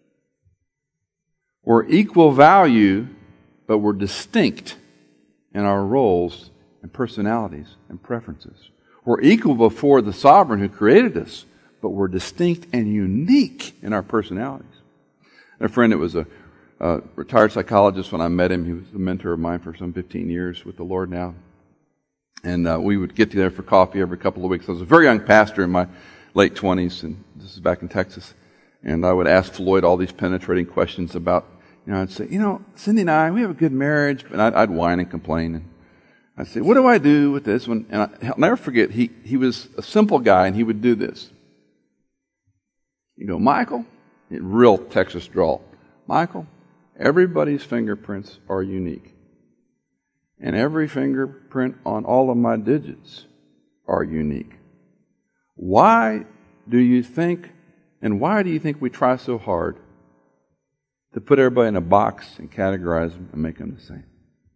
We're equal value, but we're distinct in our roles and personalities and preferences. We're equal before the sovereign who created us, but we're distinct and unique in our personalities. A friend that was a, a retired psychologist when I met him, he was a mentor of mine for some fifteen years with the Lord now. And uh, we would get together for coffee every couple of weeks. I was a very young pastor in my late twenties, and this is back in Texas. And I would ask Floyd all these penetrating questions about, you know, I'd say, you know, Cindy and I, we have a good marriage, but I'd, I'd whine and complain. And I'd say, what do I do with this one? And I, I'll never forget, he, he was a simple guy, and he would do this. You go, Michael, real Texas drawl. Michael, everybody's fingerprints are unique. And every fingerprint on all of my digits are unique. Why do you think, and why do you think we try so hard to put everybody in a box and categorize them and make them the same?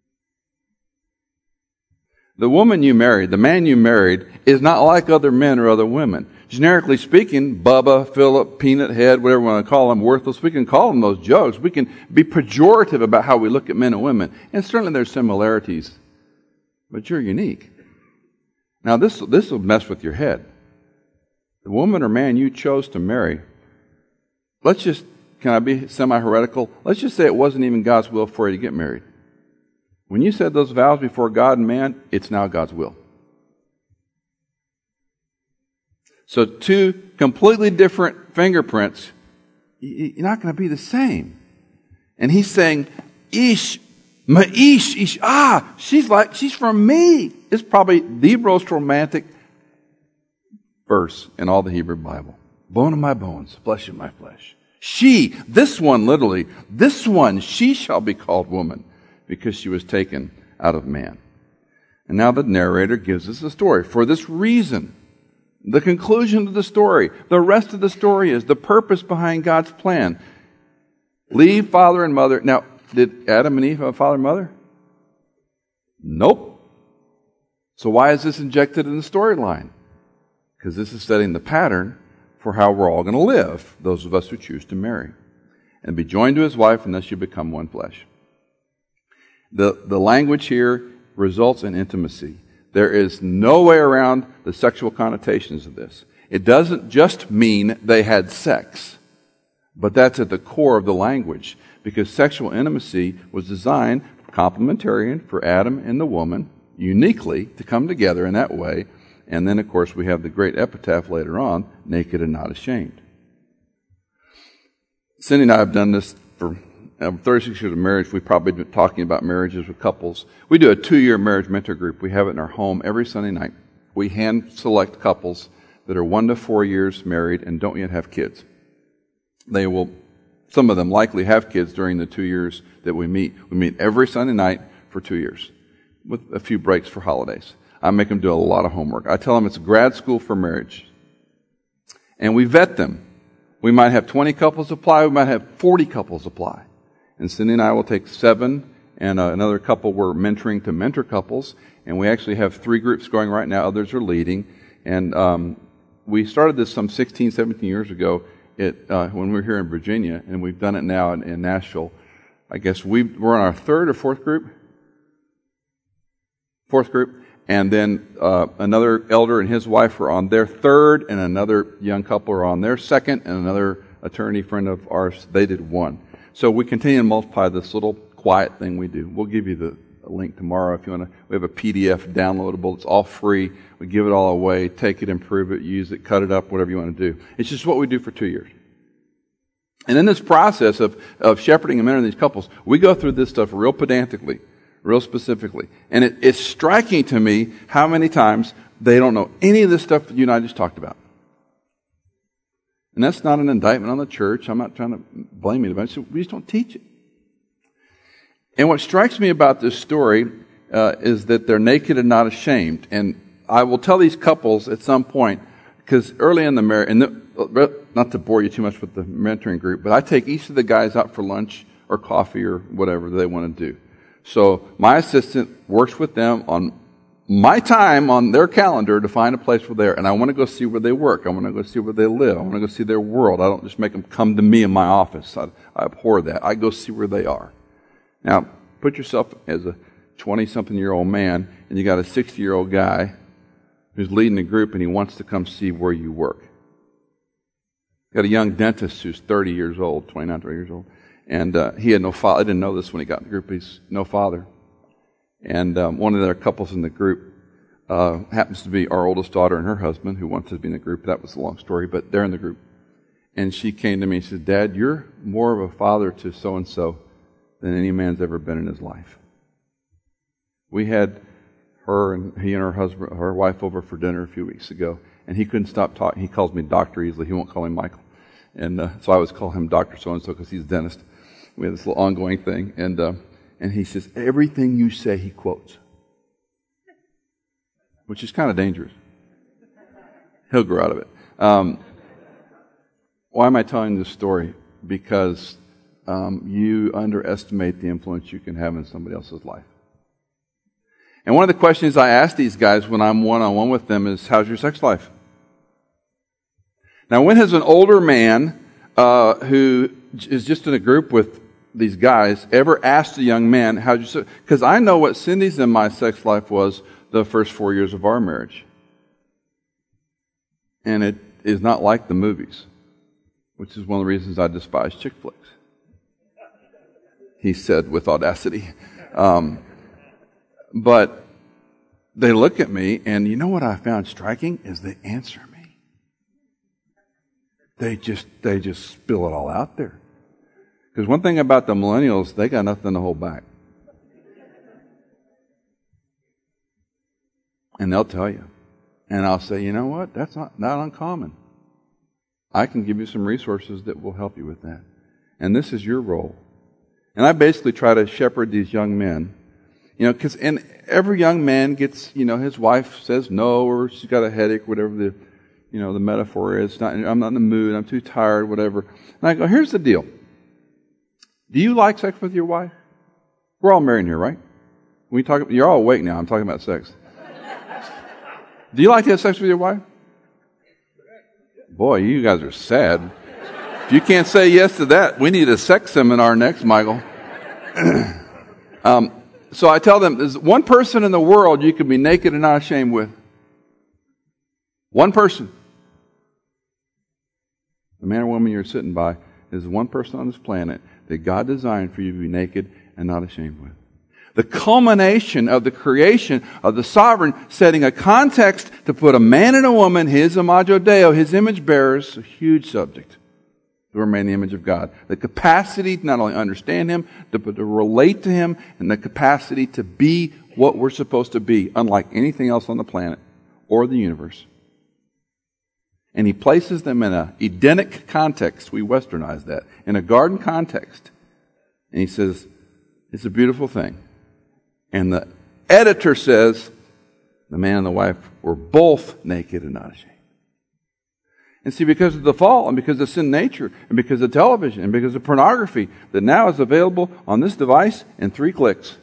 The woman you married, the man you married, is not like other men or other women. Generically speaking, Bubba, Philip, Peanut Head, whatever we want to call them, worthless, we can call them those jokes. We can be pejorative about how we look at men and women. And certainly there's similarities. But you're unique. Now this, this will mess with your head. The woman or man you chose to marry, let's just, can I be semi-heretical? Let's just say it wasn't even God's will for you to get married. When you said those vows before God and man, it's now God's will. So two completely different fingerprints, you're not going to be the same. And he's saying, Ish, Ma'ish, Ish, ah, she's like, she's from me. It's probably the most romantic verse in all the Hebrew Bible. Bone of my bones, flesh of my flesh. She, this one literally, this one, she shall be called woman, because she was taken out of man. And now the narrator gives us the story. For this reason, the conclusion of the story, the rest of the story is the purpose behind God's plan. Leave father and mother. Now, did Adam and Eve have a father and mother? Nope. So why is this injected in the storyline? Because this is setting the pattern for how we're all going to live, those of us who choose to marry. And be joined to his wife, and thus you become one flesh. The, the language here results in intimacy. There is no way around the sexual connotations of this. It doesn't just mean they had sex, but that's at the core of the language, because sexual intimacy was designed complementarian for Adam and the woman, uniquely to come together in that way. And then, of course, we have the great epitaph later on, naked and not ashamed. Cindy and I have done this for thirty-six years of marriage. We've probably been talking about marriages with couples. We do a two-year marriage mentor group. We have it in our home every Sunday night. We hand select couples that are one to four years married and don't yet have kids. They will, some of them likely have kids during the two years that we meet. We meet every Sunday night for two years with a few breaks for holidays. I make them do a lot of homework. I tell them it's grad school for marriage. And we vet them. We might have twenty couples apply. We might have forty couples apply. And Cindy and I will take seven, and uh, another couple we're mentoring to mentor couples. And we actually have three groups going right now. Others are leading. And um, we started this some sixteen, seventeen years ago it uh, when we were here in Virginia, and we've done it now in, in Nashville. I guess we we're on our third or fourth group. Fourth group. And then uh, another elder and his wife were on their third, and another young couple are on their second, and another attorney friend of ours, they did one. So we continue to multiply this little quiet thing we do. We'll give you the link tomorrow if you want to. We have a P D F downloadable. It's all free. We give it all away. Take it, improve it, use it, cut it up, whatever you want to do. It's just what we do for two years. And in this process of, of shepherding and mentoring these couples, we go through this stuff real pedantically. Real specifically. And it, it's striking to me how many times they don't know any of this stuff that you and I just talked about. And that's not an indictment on the church. I'm not trying to blame anybody. We just don't teach it. And what strikes me about this story uh, is that they're naked and not ashamed. And I will tell these couples at some point, because early in the marriage, and the, not to bore you too much with the mentoring group, but I take each of the guys out for lunch or coffee or whatever they want to do. So my assistant works with them on my time on their calendar to find a place where they're, and I want to go see where they work. I want to go see where they live. I want to go see their world. I don't just make them come to me in my office. I, I abhor that. I go see where they are. Now, put yourself as a twenty-something-year-old man, and you got a sixty-year-old guy who's leading a group, and he wants to come see where you work. You got a young dentist who's thirty years old, twenty-nine, thirty years old. And uh, he had no father. I didn't know this when he got in the group. He's no father. And um, one of the couples in the group uh, happens to be our oldest daughter and her husband, who wanted to be in the group. That was a long story, but they're in the group. And she came to me and said, "Dad, you're more of a father to so-and-so than any man's ever been in his life." We had her and he and her husband, her wife, over for dinner a few weeks ago, and he couldn't stop talking. He calls me Doctor easily. He won't call me Michael. And uh, so I always call him Doctor so-and-so because he's a dentist. We have this little ongoing thing. And uh, and he says, everything you say, he quotes. Which is kind of dangerous. He'll grow out of it. Um, why am I telling this story? Because um, you underestimate the influence you can have in somebody else's life. And one of the questions I ask these guys when I'm one-on-one with them is, how's your sex life? Now, when has an older man uh, who is just in a group with these guys ever asked a young man, how'd you sex? Because I know what Cindy's and my sex life was the first four years of our marriage. And it is not like the movies, which is one of the reasons I despise chick flicks. He said with audacity. Um, but they look at me, and you know what I found striking is they answer me. They just they just spill it all out there. Because one thing about the millennials, they got nothing to hold back. And they'll tell you. And I'll say, you know what? That's not, not uncommon. I can give you some resources that will help you with that. And this is your role. And I basically try to shepherd these young men. You know, because and every young man gets, you know, his wife says no, or she's got a headache, whatever the, you know, the metaphor is. Not, I'm not in the mood. I'm too tired, whatever. And I go, here's the deal. Do you like sex with your wife? We're all married here, right? We talk. You're all awake now. I'm talking about sex. Do you like to have sex with your wife? Boy, you guys are sad. If you can't say yes to that, we need a sex seminar next, Michael. um, so I tell them, there's one person in the world you can be naked and not ashamed with. One person. The man or woman you're sitting by is one person on this planet that God designed for you to be naked and not ashamed with. The culmination of the creation of the sovereign setting a context to put a man and a woman, his imago Dei, his image bearers, a huge subject, to remain the image of God. The capacity to not only understand Him, but to relate to Him, and the capacity to be what we're supposed to be, unlike anything else on the planet or the universe. And He places them in an Edenic context. We westernize that. In a garden context. And He says, it's a beautiful thing. And the editor says, the man and the wife were both naked and not ashamed. And see, because of the fall, and because of sin nature, and because of television, and because of pornography, that now is available on this device in three clicks,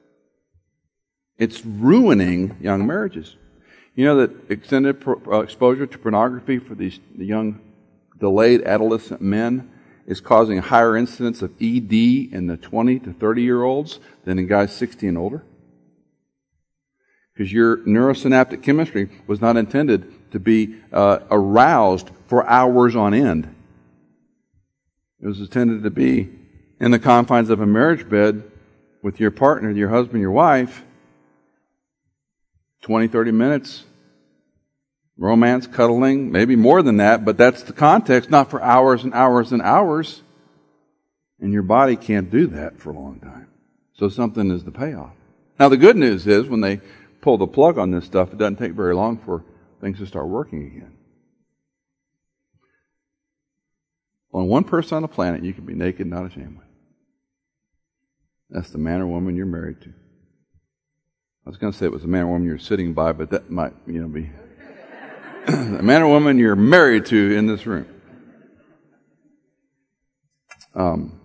it's ruining young marriages. You know that extended pro- uh, exposure to pornography for these the young delayed adolescent men is causing a higher incidence of E D in the twenty to thirty-year-olds than in guys sixty and older? Because your neurosynaptic chemistry was not intended to be uh, aroused for hours on end. It was intended to be in the confines of a marriage bed with your partner, your husband, your wife, twenty, thirty minutes, romance, cuddling, maybe more than that, but that's the context, not for hours and hours and hours. And your body can't do that for a long time. So something is the payoff. Now the good news is when they pull the plug on this stuff, it doesn't take very long for things to start working again. On one person on the planet, you can be naked and not ashamed with. That's the man or woman you're married to. I was going to say it was the man or woman you're sitting by, but that might, you know, be the man or woman you're married to in this room. Um,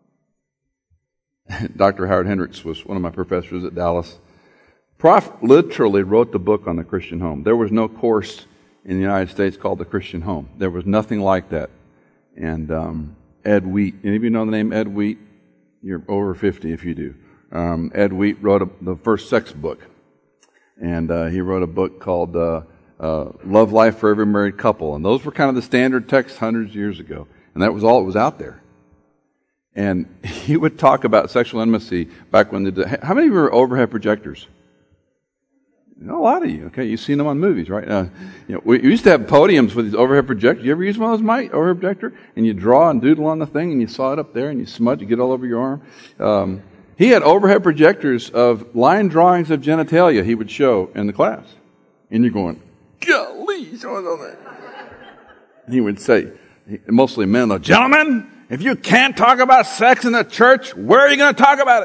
Doctor Howard Hendricks was one of my professors at Dallas. Prof literally wrote the book on the Christian home. There was no course in the United States called the Christian home. There was nothing like that. And um, Ed Wheat, any of you know the name Ed Wheat? You're over fifty if you do. Um, Ed Wheat wrote a, the first sex book. And uh, he wrote a book called uh, uh, Love Life for Every Married Couple. And those were kind of the standard texts hundreds of years ago. And that was all that was out there. And he would talk about sexual intimacy back when the... How many of you were overhead projectors? A lot of you, okay? You've seen them on movies, right? Uh, you know, we used to have podiums with these overhead projectors. You ever use one of those, Mike, overhead projector? And you draw and doodle on the thing, and you saw it up there, and you smudge, you get all over your arm. Um, he had overhead projectors of line drawings of genitalia he would show in the class. And you're going, golly, showing all that. And he would say, mostly men, though, gentlemen, if you can't talk about sex in the church, where are you going to talk about it?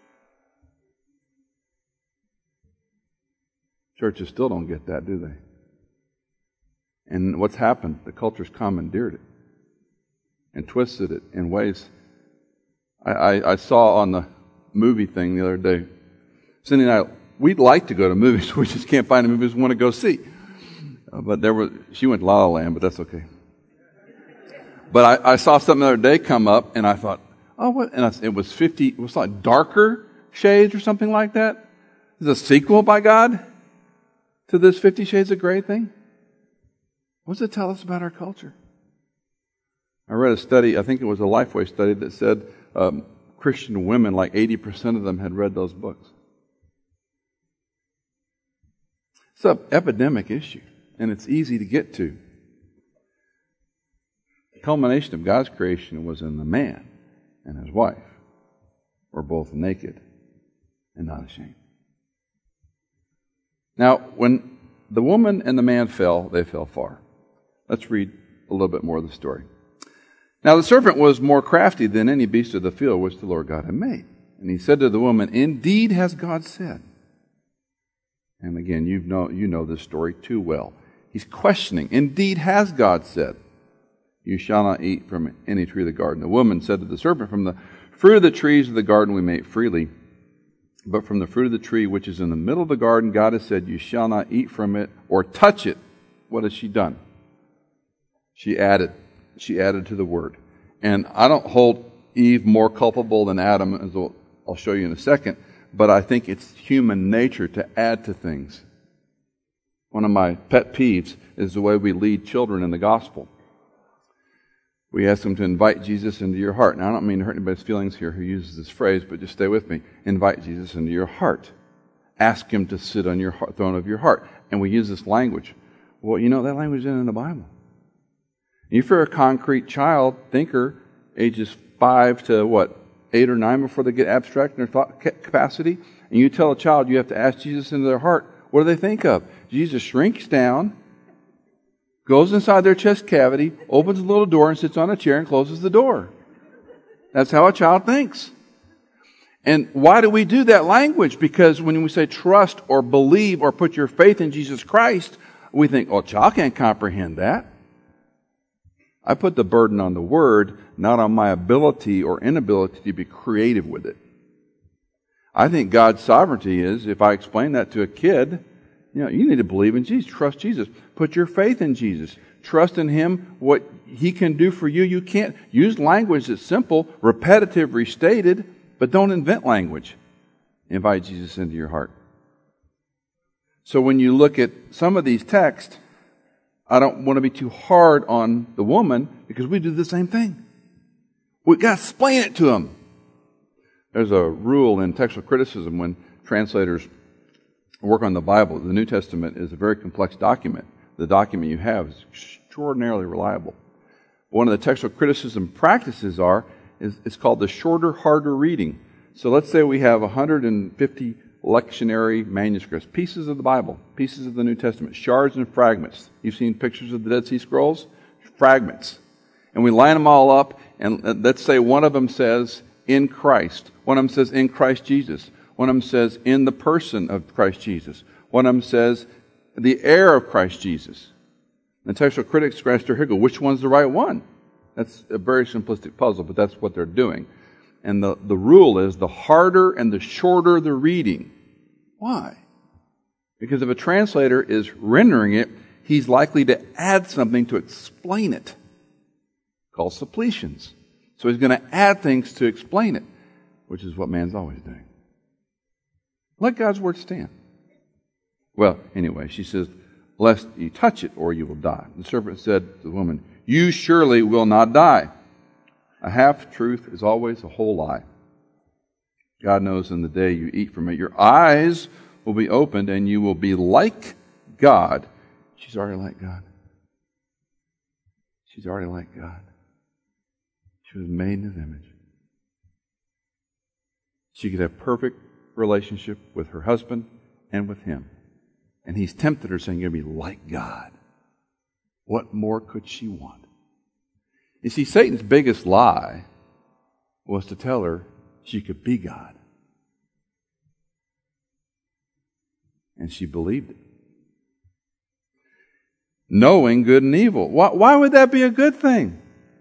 Churches still don't get that, do they? And what's happened? The culture's commandeered it and twisted it in ways. I, I, I saw on the movie thing the other day, Cindy and I, we'd like to go to movies. We just can't find the movies we want to go see. Uh, but there was, she went to La La Land, but that's okay. But I, I saw something the other day come up, and I thought, oh, what? And I, it was fifty, it was like Darker Shades or something like that. Is it a sequel by God to this Fifty Shades of Grey thing? What does it tell us about our culture? I read a study, I think it was a Lifeway study, that said um, Christian women, like eighty percent of them had read those books. It's an epidemic issue, and it's easy to get to. The culmination of God's creation was in the man and his wife were both naked and not ashamed. Now, when the woman and the man fell, they fell far. Let's read a little bit more of the story. Now the serpent was more crafty than any beast of the field which the Lord God had made. And he said to the woman, indeed has God said. And again, you know, you know this story too well. He's questioning. Indeed has God said, you shall not eat from any tree of the garden. The woman said to the serpent, from the fruit of the trees of the garden we may eat freely. But from the fruit of the tree which is in the middle of the garden, God has said, you shall not eat from it or touch it. What has she done? She added. She added to the word. And I don't hold Eve more culpable than Adam, as I'll show you in a second, but I think it's human nature to add to things. One of my pet peeves is the way we lead children in the gospel. We ask them to invite Jesus into your heart. Now, I don't mean to hurt anybody's feelings here who uses this phrase, but just stay with me. Invite Jesus into your heart. Ask him to sit on your heart, throne of your heart. And we use this language. Well, you know, that language isn't in the Bible. If you're a concrete child, thinker, ages five to what, eight or nine before they get abstract in their thought capacity, and you tell a child you have to ask Jesus into their heart, what do they think of? Jesus shrinks down, goes inside their chest cavity, opens a little door and sits on a chair and closes the door. That's how a child thinks. And why do we do that language? Because when we say trust or believe or put your faith in Jesus Christ, we think, oh, a child can't comprehend that. I put the burden on the Word, not on my ability or inability to be creative with it. I think God's sovereignty is, if I explain that to a kid, you know, you need to believe in Jesus, trust Jesus, put your faith in Jesus, trust in Him, what He can do for you. You can't use language that's simple, repetitive, restated, but don't invent language. Invite Jesus into your heart. So when you look at some of these texts, I don't want to be too hard on the woman because we do the same thing. We've got to explain it to them. There's a rule in textual criticism when translators work on the Bible. The New Testament is a very complex document. The document you have is extraordinarily reliable. One of the textual criticism practices are is it's called the shorter, harder reading. So let's say we have one hundred fifty lectionary manuscripts, pieces of the Bible, pieces of the New Testament, shards and fragments. You've seen pictures of the Dead Sea Scrolls? Fragments. And we line them all up, and let's say one of them says, in Christ. One of them says, in Christ Jesus. One of them says, in the person of Christ Jesus. One of them says, the heir of Christ Jesus. And textual critics scratch their head, go, which one's the right one? That's a very simplistic puzzle, but that's what they're doing. And the, the rule is the harder and the shorter the reading. Why? Because if a translator is rendering it, he's likely to add something to explain it, called suppletions. So he's going to add things to explain it, which is what man's always doing. Let God's word stand. Well, anyway, she says, lest you touch it or you will die. The serpent said to the woman, you surely will not die. A half-truth is always a whole lie. God knows in the day you eat from it, your eyes will be opened and you will be like God. She's already like God. She's already like God. She was made in His image. She could have perfect relationship with her husband and with Him. And He's tempted her saying, you're going to be like God. What more could she want? You see, Satan's biggest lie was to tell her she could be God. And she believed it. Knowing good and evil. Why, why would that be a good thing?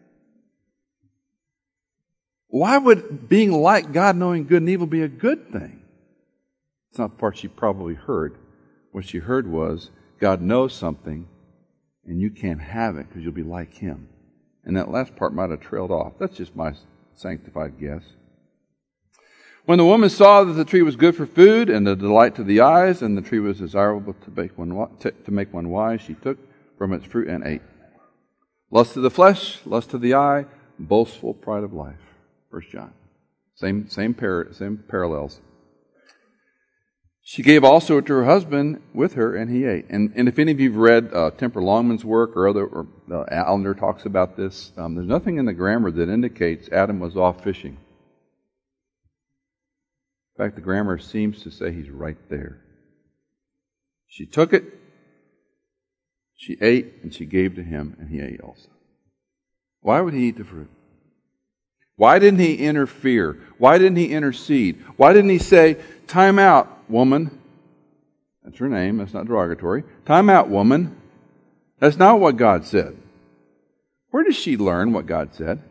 Why would being like God, knowing good and evil, be a good thing? It's not the part she probably heard. What she heard was, God knows something, and you can't have it because you'll be like Him. And that last part might have trailed off. That's just my sanctified guess. When the woman saw that the tree was good for food and a delight to the eyes, and the tree was desirable to make one, to make one wise, she took from its fruit and ate. Lust of the flesh, lust of the eye, boastful pride of life. First John. Same, same, par- same parallels. She gave also to her husband with her, and he ate. And, and if any of you have read uh, Temper Longman's work or other, or uh, Allender talks about this, um, there's nothing in the grammar that indicates Adam was off fishing. In fact, the grammar seems to say he's right there. She took it, she ate, and she gave to him, and he ate also. Why would he eat the fruit? Why didn't he interfere? Why didn't he intercede? Why didn't he say, time out, woman? That's her name. That's not derogatory. Time out, woman. That's not what God said. Where does she learn what God said?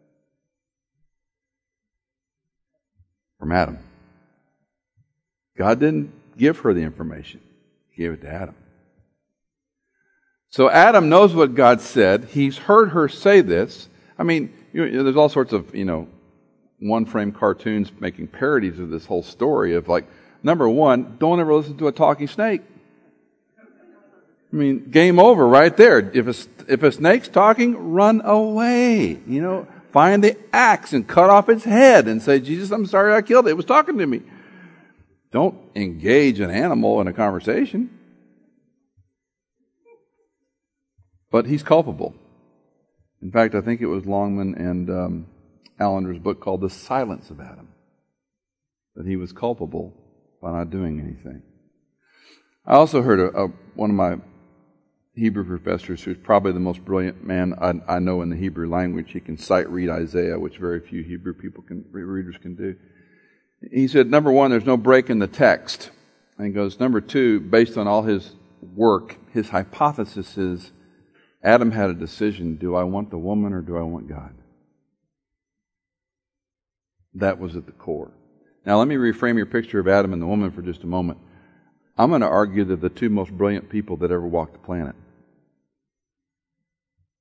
From Adam. God didn't give her the information. He gave it to Adam. So Adam knows what God said. He's heard her say this. I mean, you know, there's all sorts of, you know, one-frame cartoons making parodies of this whole story of like, number one, don't ever listen to a talking snake. I mean, game over right there. If a, if a snake's talking, run away. You know, find the axe and cut off its head and say, Jesus, I'm sorry I killed it. It was talking to me. Don't engage an animal in a conversation. But he's culpable. In fact, I think it was Longman and um, Allender's book called The Silence of Adam, that he was culpable by not doing anything. I also heard a, a, one of my Hebrew professors, who's probably the most brilliant man I, I know in the Hebrew language. He can sight read Isaiah, which very few Hebrew people can, readers can do. He said, number one, there's no break in the text. And he goes, number two, based on all his work, his hypothesis is Adam had a decision, do I want the woman or do I want God? That was at the core. Now let me reframe your picture of Adam and the woman for just a moment. I'm going to argue that the two most brilliant people that ever walked the planet.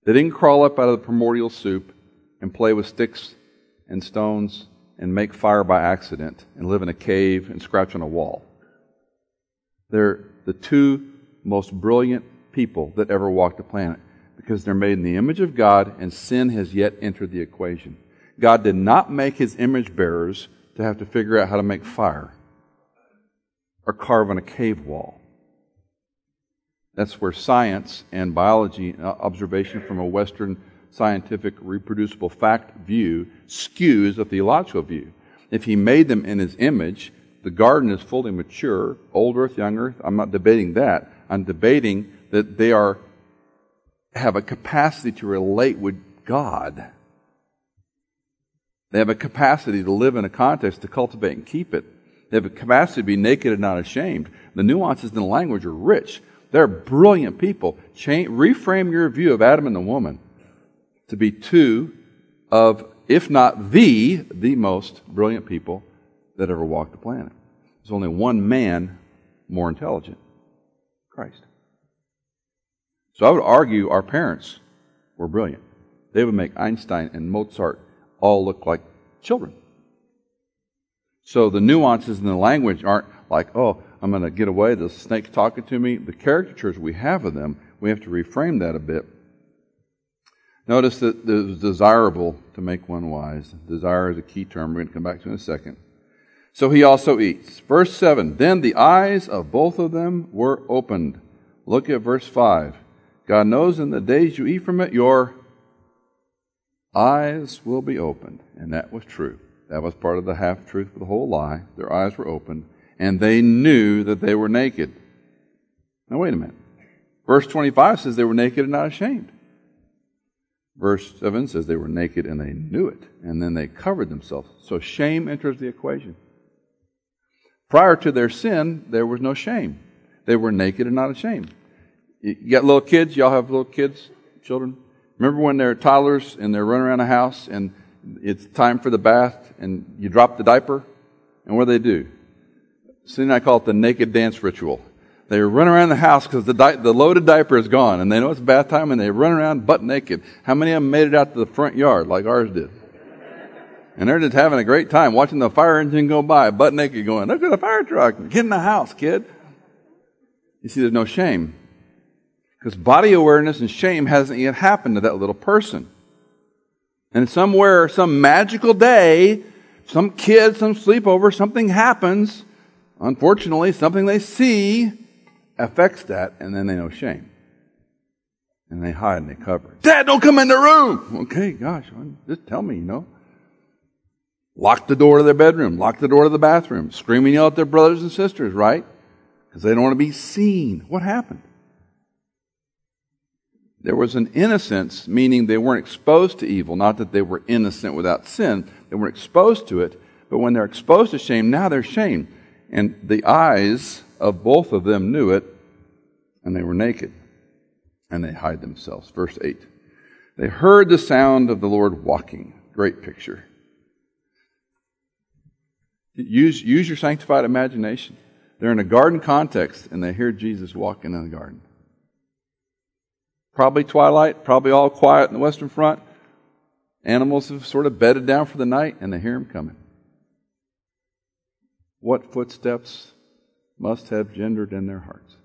They didn't crawl up out of the primordial soup and play with sticks and stones and make fire by accident and live in a cave and scratch on a wall. They're the two most brilliant people that ever walked the planet because they're made in the image of God and sin has yet entered the equation. God did not make his image bearers to have to figure out how to make fire or carve on a cave wall. That's where science and biology, observation from a Western scientific reproducible fact view, skews a theological view. If he made them in his image, the garden is fully mature, old earth, young earth. I'm not debating that. I'm debating that they are have a capacity to relate with God. They have a capacity to live in a context, to cultivate and keep it. They have a capacity to be naked and not ashamed. The nuances in the language are rich. They're brilliant people. Change, reframe your view of Adam and the woman to be two of, if not the, the most brilliant people that ever walked the planet. There's only one man more intelligent, Christ. So I would argue our parents were brilliant. They would make Einstein and Mozart all look like children. So the nuances in the language aren't like, oh, I'm going to get away, the snake's talking to me. The caricatures we have of them, we have to reframe that a bit. Notice that it was desirable to make one wise. Desire is a key term we're going to come back to in a second. So he also eats. Verse seven, then the eyes of both of them were opened. Look at verse five. God knows in the days you eat from it, your eyes will be opened. And that was true. That was part of the half-truth of the whole lie. Their eyes were opened, and they knew that they were naked. Now wait a minute. Verse twenty-five says they were naked and not ashamed. Verse seven says they were naked and they knew it, and then they covered themselves. So shame enters the equation. Prior to their sin, there was no shame. They were naked and not ashamed. You got little kids? Y'all have little kids, children? Remember when they're toddlers and they're running around the house and it's time for the bath and you drop the diaper? And what do they do? Cindy and I call it the naked dance ritual. They run around the house because the, di- the loaded diaper is gone and they know it's bath time and they run around butt naked. How many of them made it out to the front yard like ours did? And they're just having a great time watching the fire engine go by, butt naked, going, look at the fire truck. Get in the house, kid. You see, there's no shame. Because body awareness and shame hasn't yet happened to that little person. And somewhere, some magical day, some kid, some sleepover, something happens. Unfortunately, something they see affects that, and then they know shame. And they hide and they cover it. Dad, don't come in the room! Okay, gosh, just tell me, you know. Lock the door to their bedroom. Lock the door to the bathroom. Scream and yell at their brothers and sisters, right? Because they don't want to be seen. What happened? There was an innocence, meaning they weren't exposed to evil. Not that they were innocent without sin. They weren't exposed to it. But when they're exposed to shame, now they're shamed. And the eyes of both of them knew it, and they were naked. And they hide themselves. Verse eight. They heard the sound of the Lord walking. Great picture. Use, use your sanctified imagination. They're in a garden context, and they hear Jesus walking in the garden. Probably twilight, probably all quiet in the western front. Animals have sort of bedded down for the night, and they hear him coming. What footsteps must have gendered in their hearts?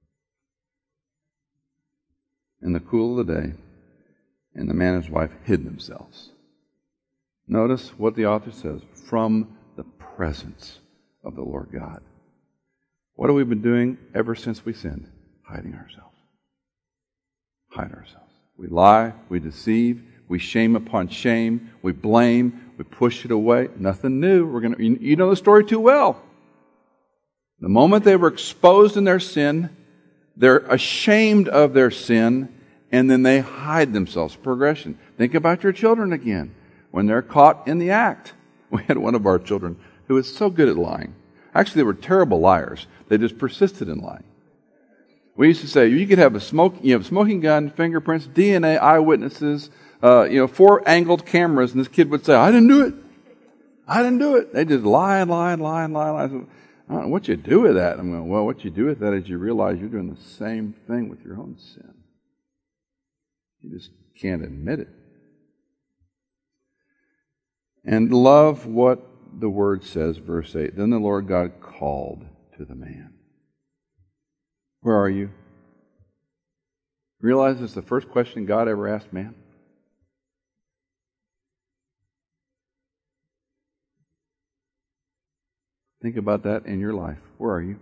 In the cool of the day, and the man and his wife hid themselves. Notice what the author says, from the presence of the Lord God. What have we been doing ever since we sinned? Hiding ourselves. Hide ourselves. We lie, we deceive, we shame upon shame, we blame, we push it away. Nothing new. We're gonna, you, you know the story too well. The moment they were exposed in their sin, they're ashamed of their sin, and then they hide themselves. Progression. Think about your children again. When they're caught in the act. We had one of our children who was so good at lying. Actually, they were terrible liars. They just persisted in lying. We used to say, you could have a smoke, you have a smoking gun, fingerprints, D N A, eyewitnesses, uh, you know, four angled cameras, and this kid would say, I didn't do it. I didn't do it. They just lie and lie and lie and lie and lie. I said, I don't know what you do with that. I'm going, well, what you do with that is you realize you're doing the same thing with your own sin. You just can't admit it. And love what the word says, verse eight. Then the Lord God called to the man. Where are you? Realize it's the first question God ever asked man. Think about that in your life. Where are you?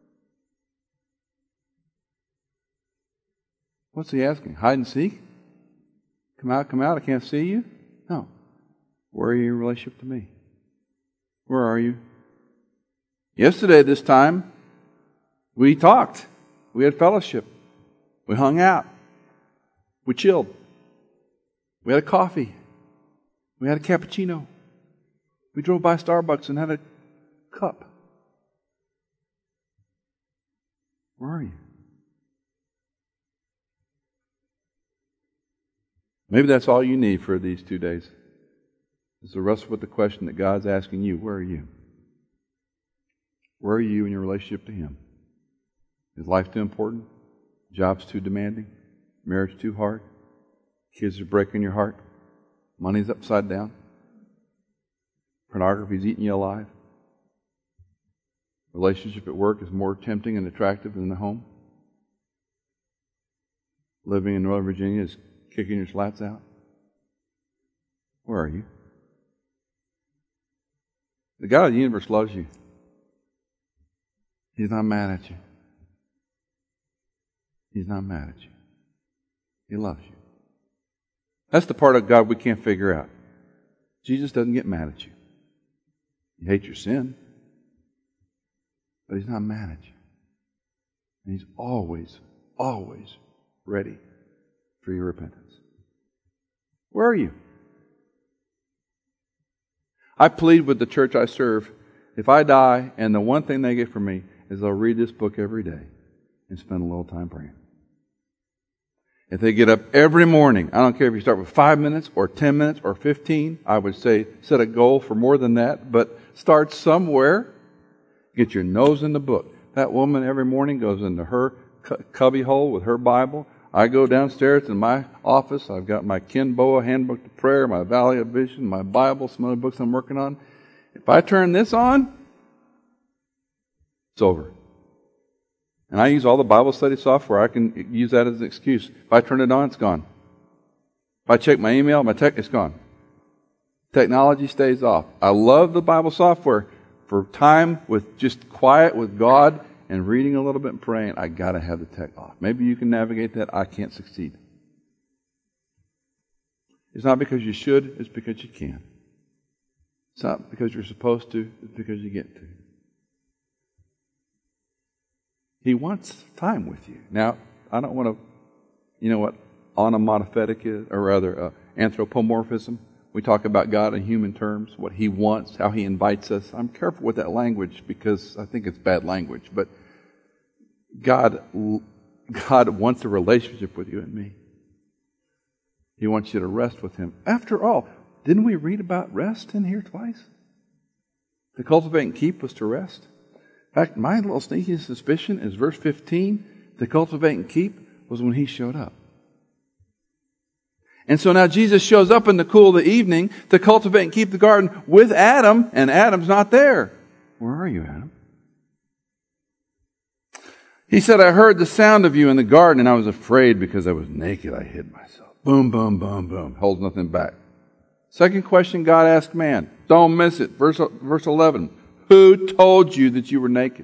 What's he asking? Hide and seek? Come out, come out, I can't see you? No. Where are you in relationship to me? Where are you? Yesterday, this time, we talked. We had fellowship. We hung out. We chilled. We had a coffee. We had a cappuccino. We drove by Starbucks and had a cup. Where are you? Maybe that's all you need for these two days, is to wrestle with the question that God's asking you. Where are you? Where are you in your relationship to Him? Is life too important? Job's too demanding? Marriage too hard? Kids are breaking your heart? Money's upside down? Pornography's eating you alive? Relationship at work is more tempting and attractive than the home? Living in Northern Virginia is kicking your slats out? Where are you? The God of the universe loves you. He's not mad at you. He's not mad at you. He loves you. That's the part of God we can't figure out. Jesus doesn't get mad at you. You hate your sin, but He's not mad at you. And He's always, always ready for your repentance. Where are you? I plead with the church I serve, if I die and the one thing they get from me is they'll read this book every day and spend a little time praying. If they get up every morning, I don't care if you start with five minutes or ten minutes or fifteen, I would say set a goal for more than that, but start somewhere. Get your nose in the book. That woman every morning goes into her cubby hole with her Bible. I go downstairs in my office. I've got my Ken Boa Handbook to Prayer, my Valley of Vision, my Bible, some other books I'm working on. If I turn this on, it's over. And I use all the Bible study software. I can use that as an excuse. If I turn it on, it's gone. If I check my email, my tech, it's gone. Technology stays off. I love the Bible software for time with just quiet with God and reading a little bit and praying. I got to have the tech off. Maybe you can navigate that. I can't succeed. It's not because you should. It's because you can. It's not because you're supposed to. It's because you get to. He wants time with you. Now, I don't want to, you know what onomatopoetic is, or rather uh, anthropomorphism. We talk about God in human terms, what He wants, how He invites us. I'm careful with that language because I think it's bad language. But God, God wants a relationship with you and me. He wants you to rest with Him. After all, didn't we read about rest in here twice? To cultivate and keep was to rest. In fact, my little sneaky suspicion is verse fifteen, to cultivate and keep, was when He showed up. And so now Jesus shows up in the cool of the evening to cultivate and keep the garden with Adam, and Adam's not there. Where are you, Adam? He said, I heard the sound of you in the garden, and I was afraid because I was naked. I hid myself. Boom, boom, boom, boom. Holds nothing back. Second question God asked man. Don't miss it. Verse, verse eleven. Who told you that you were naked?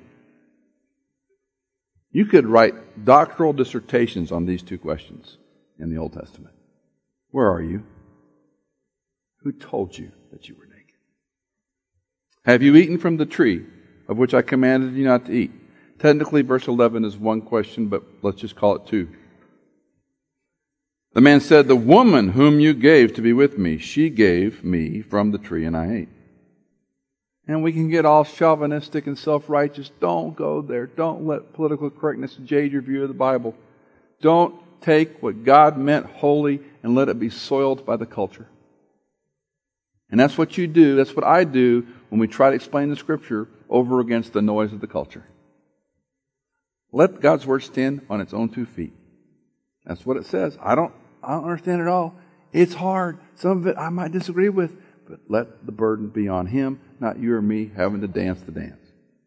You could write doctoral dissertations on these two questions in the Old Testament. Where are you? Who told you that you were naked? Have you eaten from the tree of which I commanded you not to eat? Technically, verse eleven is one question, but let's just call it two. The man said, the woman whom you gave to be with me, she gave me from the tree and I ate. And we can get all chauvinistic and self-righteous. Don't go there. Don't let political correctness jade your view of the Bible. Don't take what God meant holy and let it be soiled by the culture. And that's what you do. That's what I do when we try to explain the Scripture over against the noise of the culture. Let God's Word stand on its own two feet. That's what it says. I don't I don't understand it all. It's hard. Some of it I might disagree with, but let the burden be on him, not you or me having to dance the dance.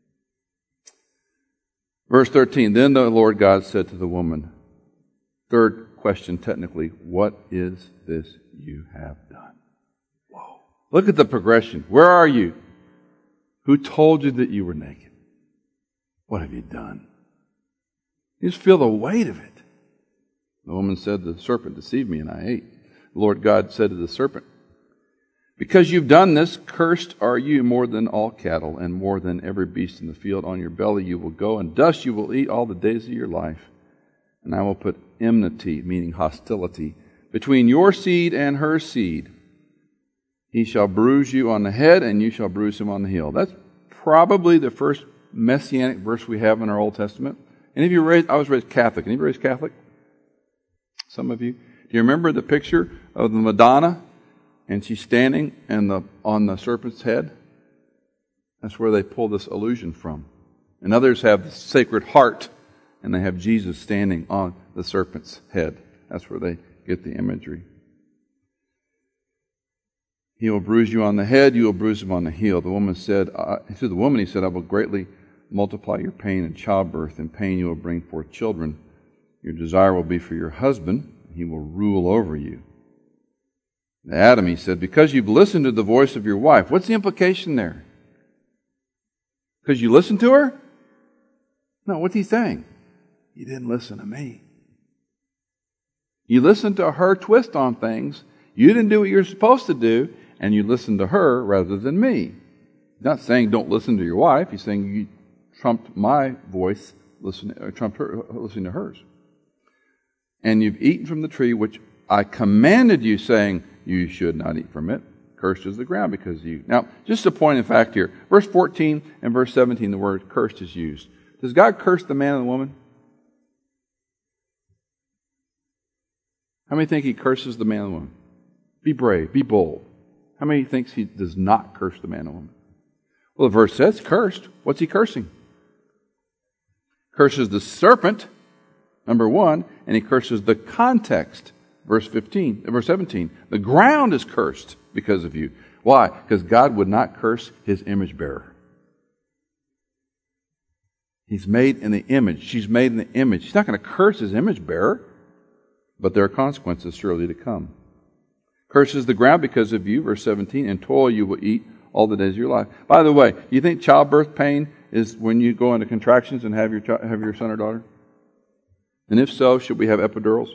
Verse thirteen, then the Lord God said to the woman, third question technically, what is this you have done? Whoa. Look at the progression. Where are you? Who told you that you were naked? What have you done? You just feel the weight of it. The woman said, the serpent deceived me and I ate. The Lord God said to the serpent, because you've done this, cursed are you more than all cattle and more than every beast in the field. On your belly you will go, and dust you will eat all the days of your life. And I will put enmity, meaning hostility, between your seed and her seed. He shall bruise you on the head, and you shall bruise him on the heel. That's probably the first messianic verse we have in our Old Testament. Any of you raised, I was raised Catholic. Any of you raised Catholic? Some of you. Do you remember the picture of the Madonna? And she's standing and the, on the serpent's head. That's where they pull this allusion from. And others have the Sacred Heart, and they have Jesus standing on the serpent's head. That's where they get the imagery. He will bruise you on the head, you will bruise him on the heel. The woman said, uh, to the woman he said, I will greatly multiply your pain in childbirth. In pain you will bring forth children. Your desire will be for your husband, and he will rule over you. To Adam, he said, because you've listened to the voice of your wife. What's the implication there? Because you listened to her? No, what's he saying? You didn't listen to me. You listened to her twist on things. You didn't do what you're supposed to do, and you listened to her rather than me. He's not saying don't listen to your wife. He's saying you trumped my voice, listen, or trumped her, listening to hers. And you've eaten from the tree which I commanded you, saying, you should not eat from it. Cursed is the ground because of you. Now, just a point of fact here. Verse fourteen and verse seventeen, the word cursed is used. Does God curse the man and the woman? How many think he curses the man and the woman? Be brave, be bold. How many thinks he does not curse the man and woman? Well, the verse says cursed. What's he cursing? Curses the serpent, number one, and he curses the context. Verse fifteen, verse seventeen, the ground is cursed because of you. Why? Because God would not curse his image bearer. He's made in the image. She's made in the image. He's not going to curse his image bearer, but there are consequences surely to come. Curses the ground because of you, verse seventeen, and toil you will eat all the days of your life. By the way, you think childbirth pain is when you go into contractions and have your have your son or daughter? And if so, should we have epidurals?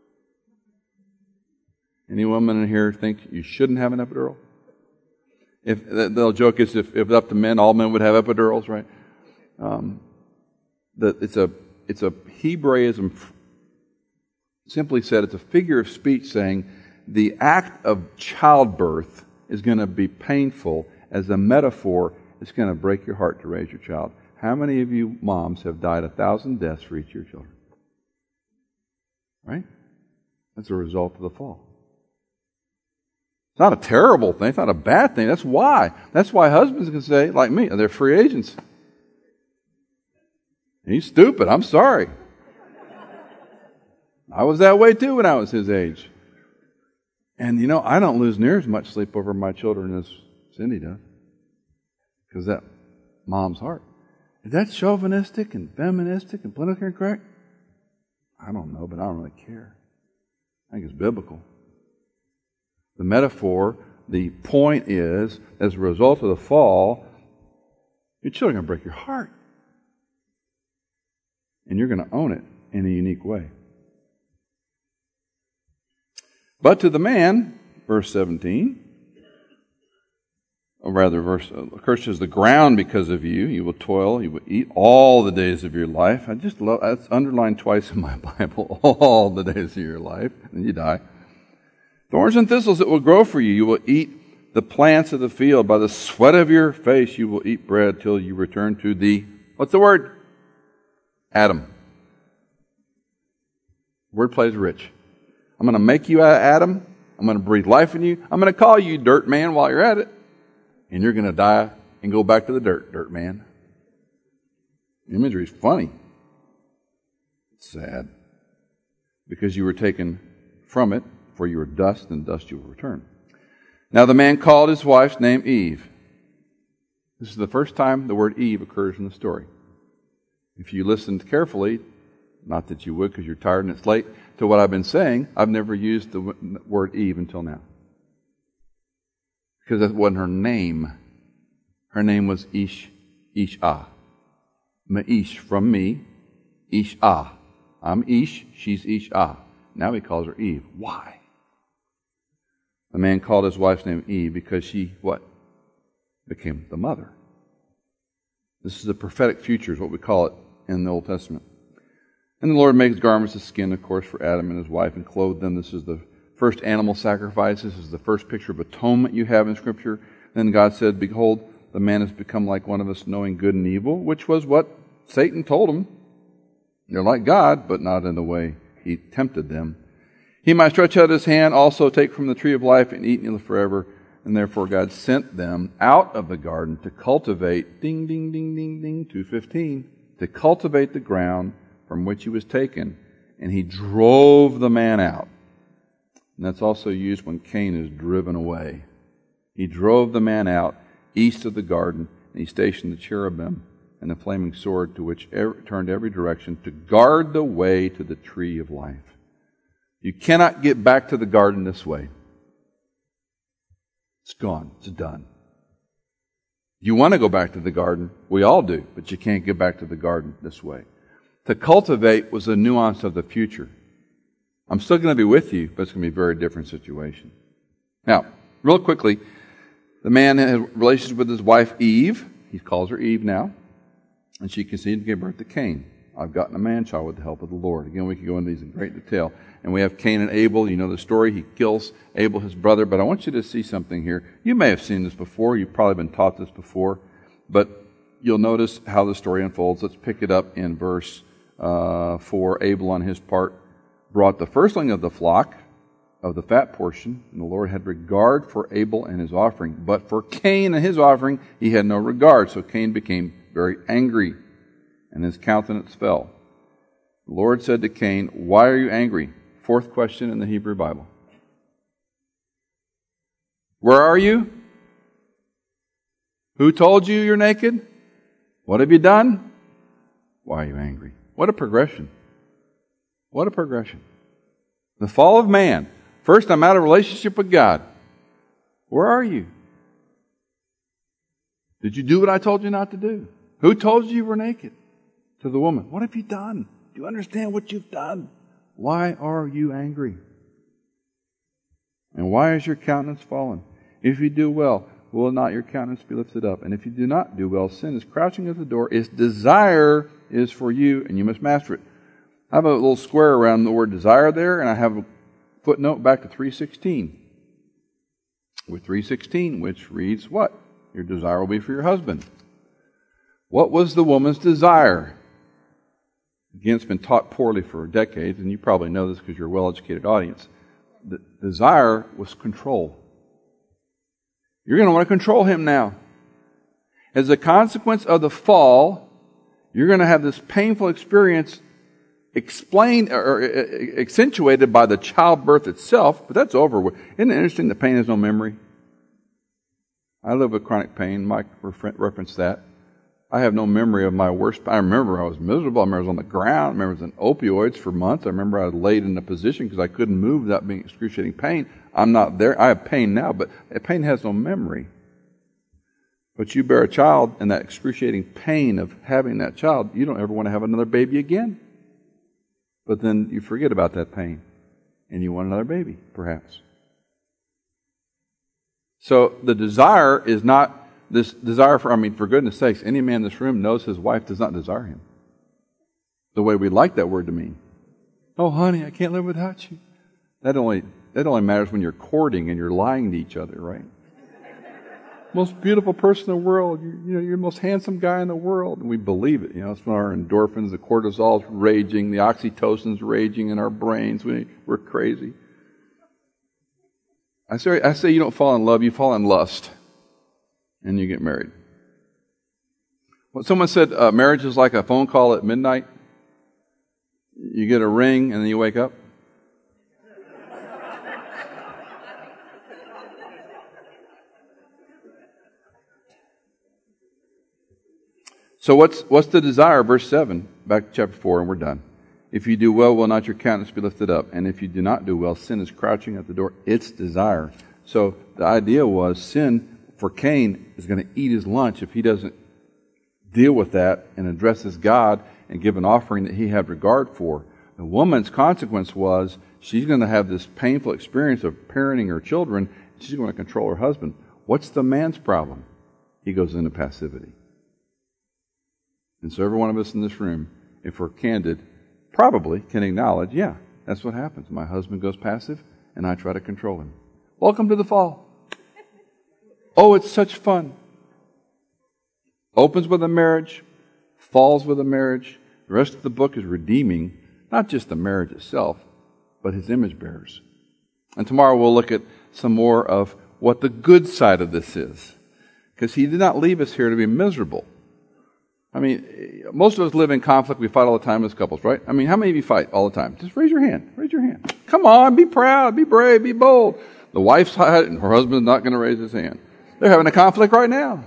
Any woman in here think you shouldn't have an epidural? If the, the joke is, if, if it's up to men, all men would have epidurals, right? Um, that it's a it's a Hebraism. Simply said, it's a figure of speech saying the act of childbirth is going to be painful. As a metaphor, it's going to break your heart to raise your child. How many of you moms have died a thousand deaths for each of your children? Right? That's a result of the fall. It's not a terrible thing. It's not a bad thing. That's why. That's why husbands can say, like me, they're free agents. He's stupid. I'm sorry. I was that way too when I was his age. And you know, I don't lose near as much sleep over my children as Cindy does. Because that mom's heart. Is that chauvinistic and feministic and politically incorrect? I don't know, but I don't really care. I think it's biblical. The metaphor, the point is, as a result of the fall, your children are going to break your heart. And you're going to own it in a unique way. But to the man, verse seventeen, or rather, verse, uh, curses the ground because of you. You will toil, you will eat all the days of your life. I just love, that's underlined twice in my Bible, all the days of your life, and you die. Thorns and thistles it will grow for you. You will eat the plants of the field. By the sweat of your face you will eat bread till you return to the, what's the word? Adam. Word plays rich. I'm going to make you out of Adam. I'm going to breathe life in you. I'm going to call you dirt man while you're at it. And you're going to die and go back to the dirt, dirt man. The imagery is funny. It's sad. Because you were taken from it, for you are dust, and dust you will return. Now the man called his wife's name Eve. This is the first time the word Eve occurs in the story. If you listened carefully, not that you would because you're tired and it's late, to what I've been saying, I've never used the word Eve until now. Because that wasn't her name. Her name was Ish, Ish-ah. Ma'ish, from me, Ish-ah. I'm Ish, she's Ish-ah. Now he calls her Eve. Why? The man called his wife's name Eve because she, what? Became the mother. This is the prophetic future, is what we call it in the Old Testament. And the Lord makes garments of skin, of course, for Adam and his wife and clothed them. This is the first animal sacrifice. This is the first picture of atonement you have in Scripture. Then God said, behold, the man has become like one of us, knowing good and evil, which was what Satan told him. They're like God, but not in the way he tempted them. He might stretch out his hand, also take from the tree of life and eat and live forever. And therefore God sent them out of the garden to cultivate, ding, ding, ding, ding, ding, two fifteen, to cultivate the ground from which he was taken. And he drove the man out. And that's also used when Cain is driven away. He drove the man out east of the garden, and he stationed the cherubim and the flaming sword to which every, turned every direction to guard the way to the tree of life. You cannot get back to the garden this way. It's gone. It's done. You want to go back to the garden. We all do, but you can't get back to the garden this way. To cultivate was a nuance of the future. I'm still going to be with you, but it's going to be a very different situation. Now, real quickly, the man had relations with his wife Eve. He calls her Eve now. And she conceived and gave birth to Cain. I've gotten a man-child with the help of the Lord. Again, we could go into these in great detail. And we have Cain and Abel. You know the story. He kills Abel, his brother. But I want you to see something here. You may have seen this before. You've probably been taught this before. But you'll notice how the story unfolds. Let's pick it up in verse uh, four. Abel, on his part, brought the firstling of the flock, of the fat portion, and the Lord had regard for Abel and his offering. But for Cain and his offering, he had no regard. So Cain became very angry, and his countenance fell. The Lord said to Cain, why are you angry? Fourth question in the Hebrew Bible. Where are you? Who told you you're naked? What have you done? Why are you angry? What a progression. What a progression. The fall of man. First, I'm out of relationship with God. Where are you? Did you do what I told you not to do? Who told you you were naked? To the woman. What have you done? Do you understand what you've done? Why are you angry? And why is your countenance fallen? If you do well, will not your countenance be lifted up? And if you do not do well, sin is crouching at the door. Its desire is for you, and you must master it. I have a little square around the word desire there, and I have a footnote back to three sixteen. With three sixteen, which reads what? Your desire will be for your husband. What was the woman's desire? Again, it's been taught poorly for decades, and you probably know this because you're a well-educated audience. The desire was control. You're going to want to control him now. As a consequence of the fall, you're going to have this painful experience explained or accentuated by the childbirth itself, but that's over with. Isn't it interesting that pain has no memory? I live with chronic pain. Mike referenced that. I have no memory of my worst. I remember I was miserable. I remember I was on the ground. I remember I was on opioids for months. I remember I was laid in a position because I couldn't move without being excruciating pain. I'm not there. I have pain now, but pain has no memory. But you bear a child, and that excruciating pain of having that child, you don't ever want to have another baby again. But then you forget about that pain, and you want another baby, perhaps. So the desire is not this desire for, I mean, for goodness sakes, any man in this room knows his wife does not desire him. The way we like that word to mean. Oh, honey, I can't live without you. That only that only matters when you're courting and you're lying to each other, right? Most beautiful person in the world. You, you know, you're the most handsome guy in the world. And we believe it. You know, it's when our endorphins, the cortisol's raging, the oxytocin's raging in our brains. We, we're crazy. I say, I say you don't fall in love, you fall in lust. And you get married. Well, someone said uh, marriage is like a phone call at midnight. You get a ring and then you wake up. So what's what's the desire? Verse seven, back to chapter four, and we're done. If you do well, will not your countenance be lifted up? And if you do not do well, sin is crouching at the door. Its desire. So the idea was sin for Cain is going to eat his lunch if he doesn't deal with that and addresses God and give an offering that he had regard for. The woman's consequence was she's going to have this painful experience of parenting her children. She's going to control her husband. What's the man's problem? He goes into passivity. And so every one of us in this room, if we're candid, probably can acknowledge, yeah, that's what happens. My husband goes passive, and I try to control him. Welcome to the fall. Oh, it's such fun. Opens with a marriage, falls with a marriage. The rest of the book is redeeming not just the marriage itself, but his image bearers. And tomorrow we'll look at some more of what the good side of this is. Because he did not leave us here to be miserable. I mean, most of us live in conflict. We fight all the time as couples, right? I mean, how many of you fight all the time? Just raise your hand. Raise your hand. Come on, be proud, be brave, be bold. The wife's hot and her husband's not going to raise his hand. They're having a conflict right now.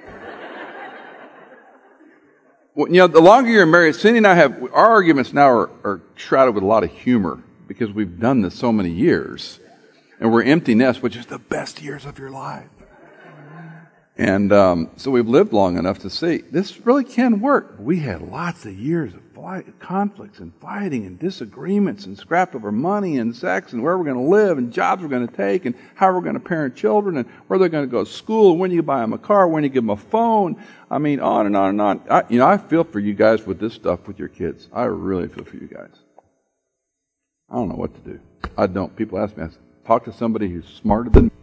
Well, you know, the longer you're married, Cindy and I have, our arguments now are, are shrouded with a lot of humor because we've done this so many years. And we're empty nest, which is the best years of your life. And um, so we've lived long enough to see this really can work. We had lots of years of fight, conflicts and fighting and disagreements and scrap over money and sex and where we're going to live and jobs we're going to take and how we're going to parent children and where they're going to go to school, when you buy them a car, when you give them a phone. I mean, on and on and on. I, you know, I feel for you guys with this stuff with your kids. I really feel for you guys. I don't know what to do. I don't. People ask me, I talk to somebody who's smarter than me.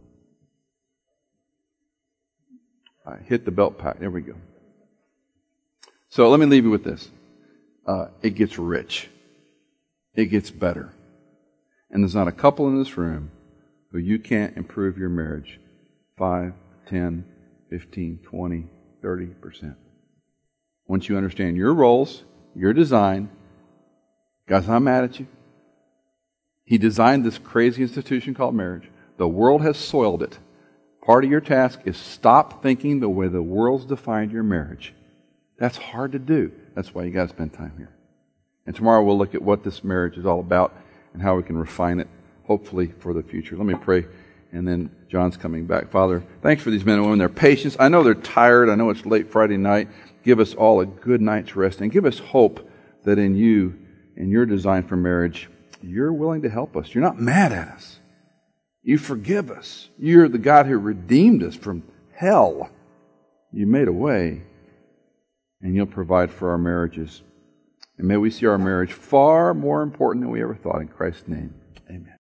I hit the belt pack. There we go. So let me leave you with this. Uh, it gets rich. It gets better. And there's not a couple in this room who you can't improve your marriage five, ten, fifteen, twenty, thirty percent. Once you understand your roles, your design, God's not mad at you. He designed this crazy institution called marriage. The world has soiled it. Part of your task is stop thinking the way the world's defined your marriage. That's hard to do. That's why you got to spend time here. And tomorrow we'll look at what this marriage is all about and how we can refine it, hopefully, for the future. Let me pray, and then John's coming back. Father, thanks for these men and women, their patience. I know they're tired. I know it's late Friday night. Give us all a good night's rest, and give us hope that in you, in your design for marriage, you're willing to help us. You're not mad at us. You forgive us. You're the God who redeemed us from hell. You made a way, and you'll provide for our marriages. And may we see our marriage far more important than we ever thought. In Christ's name, amen.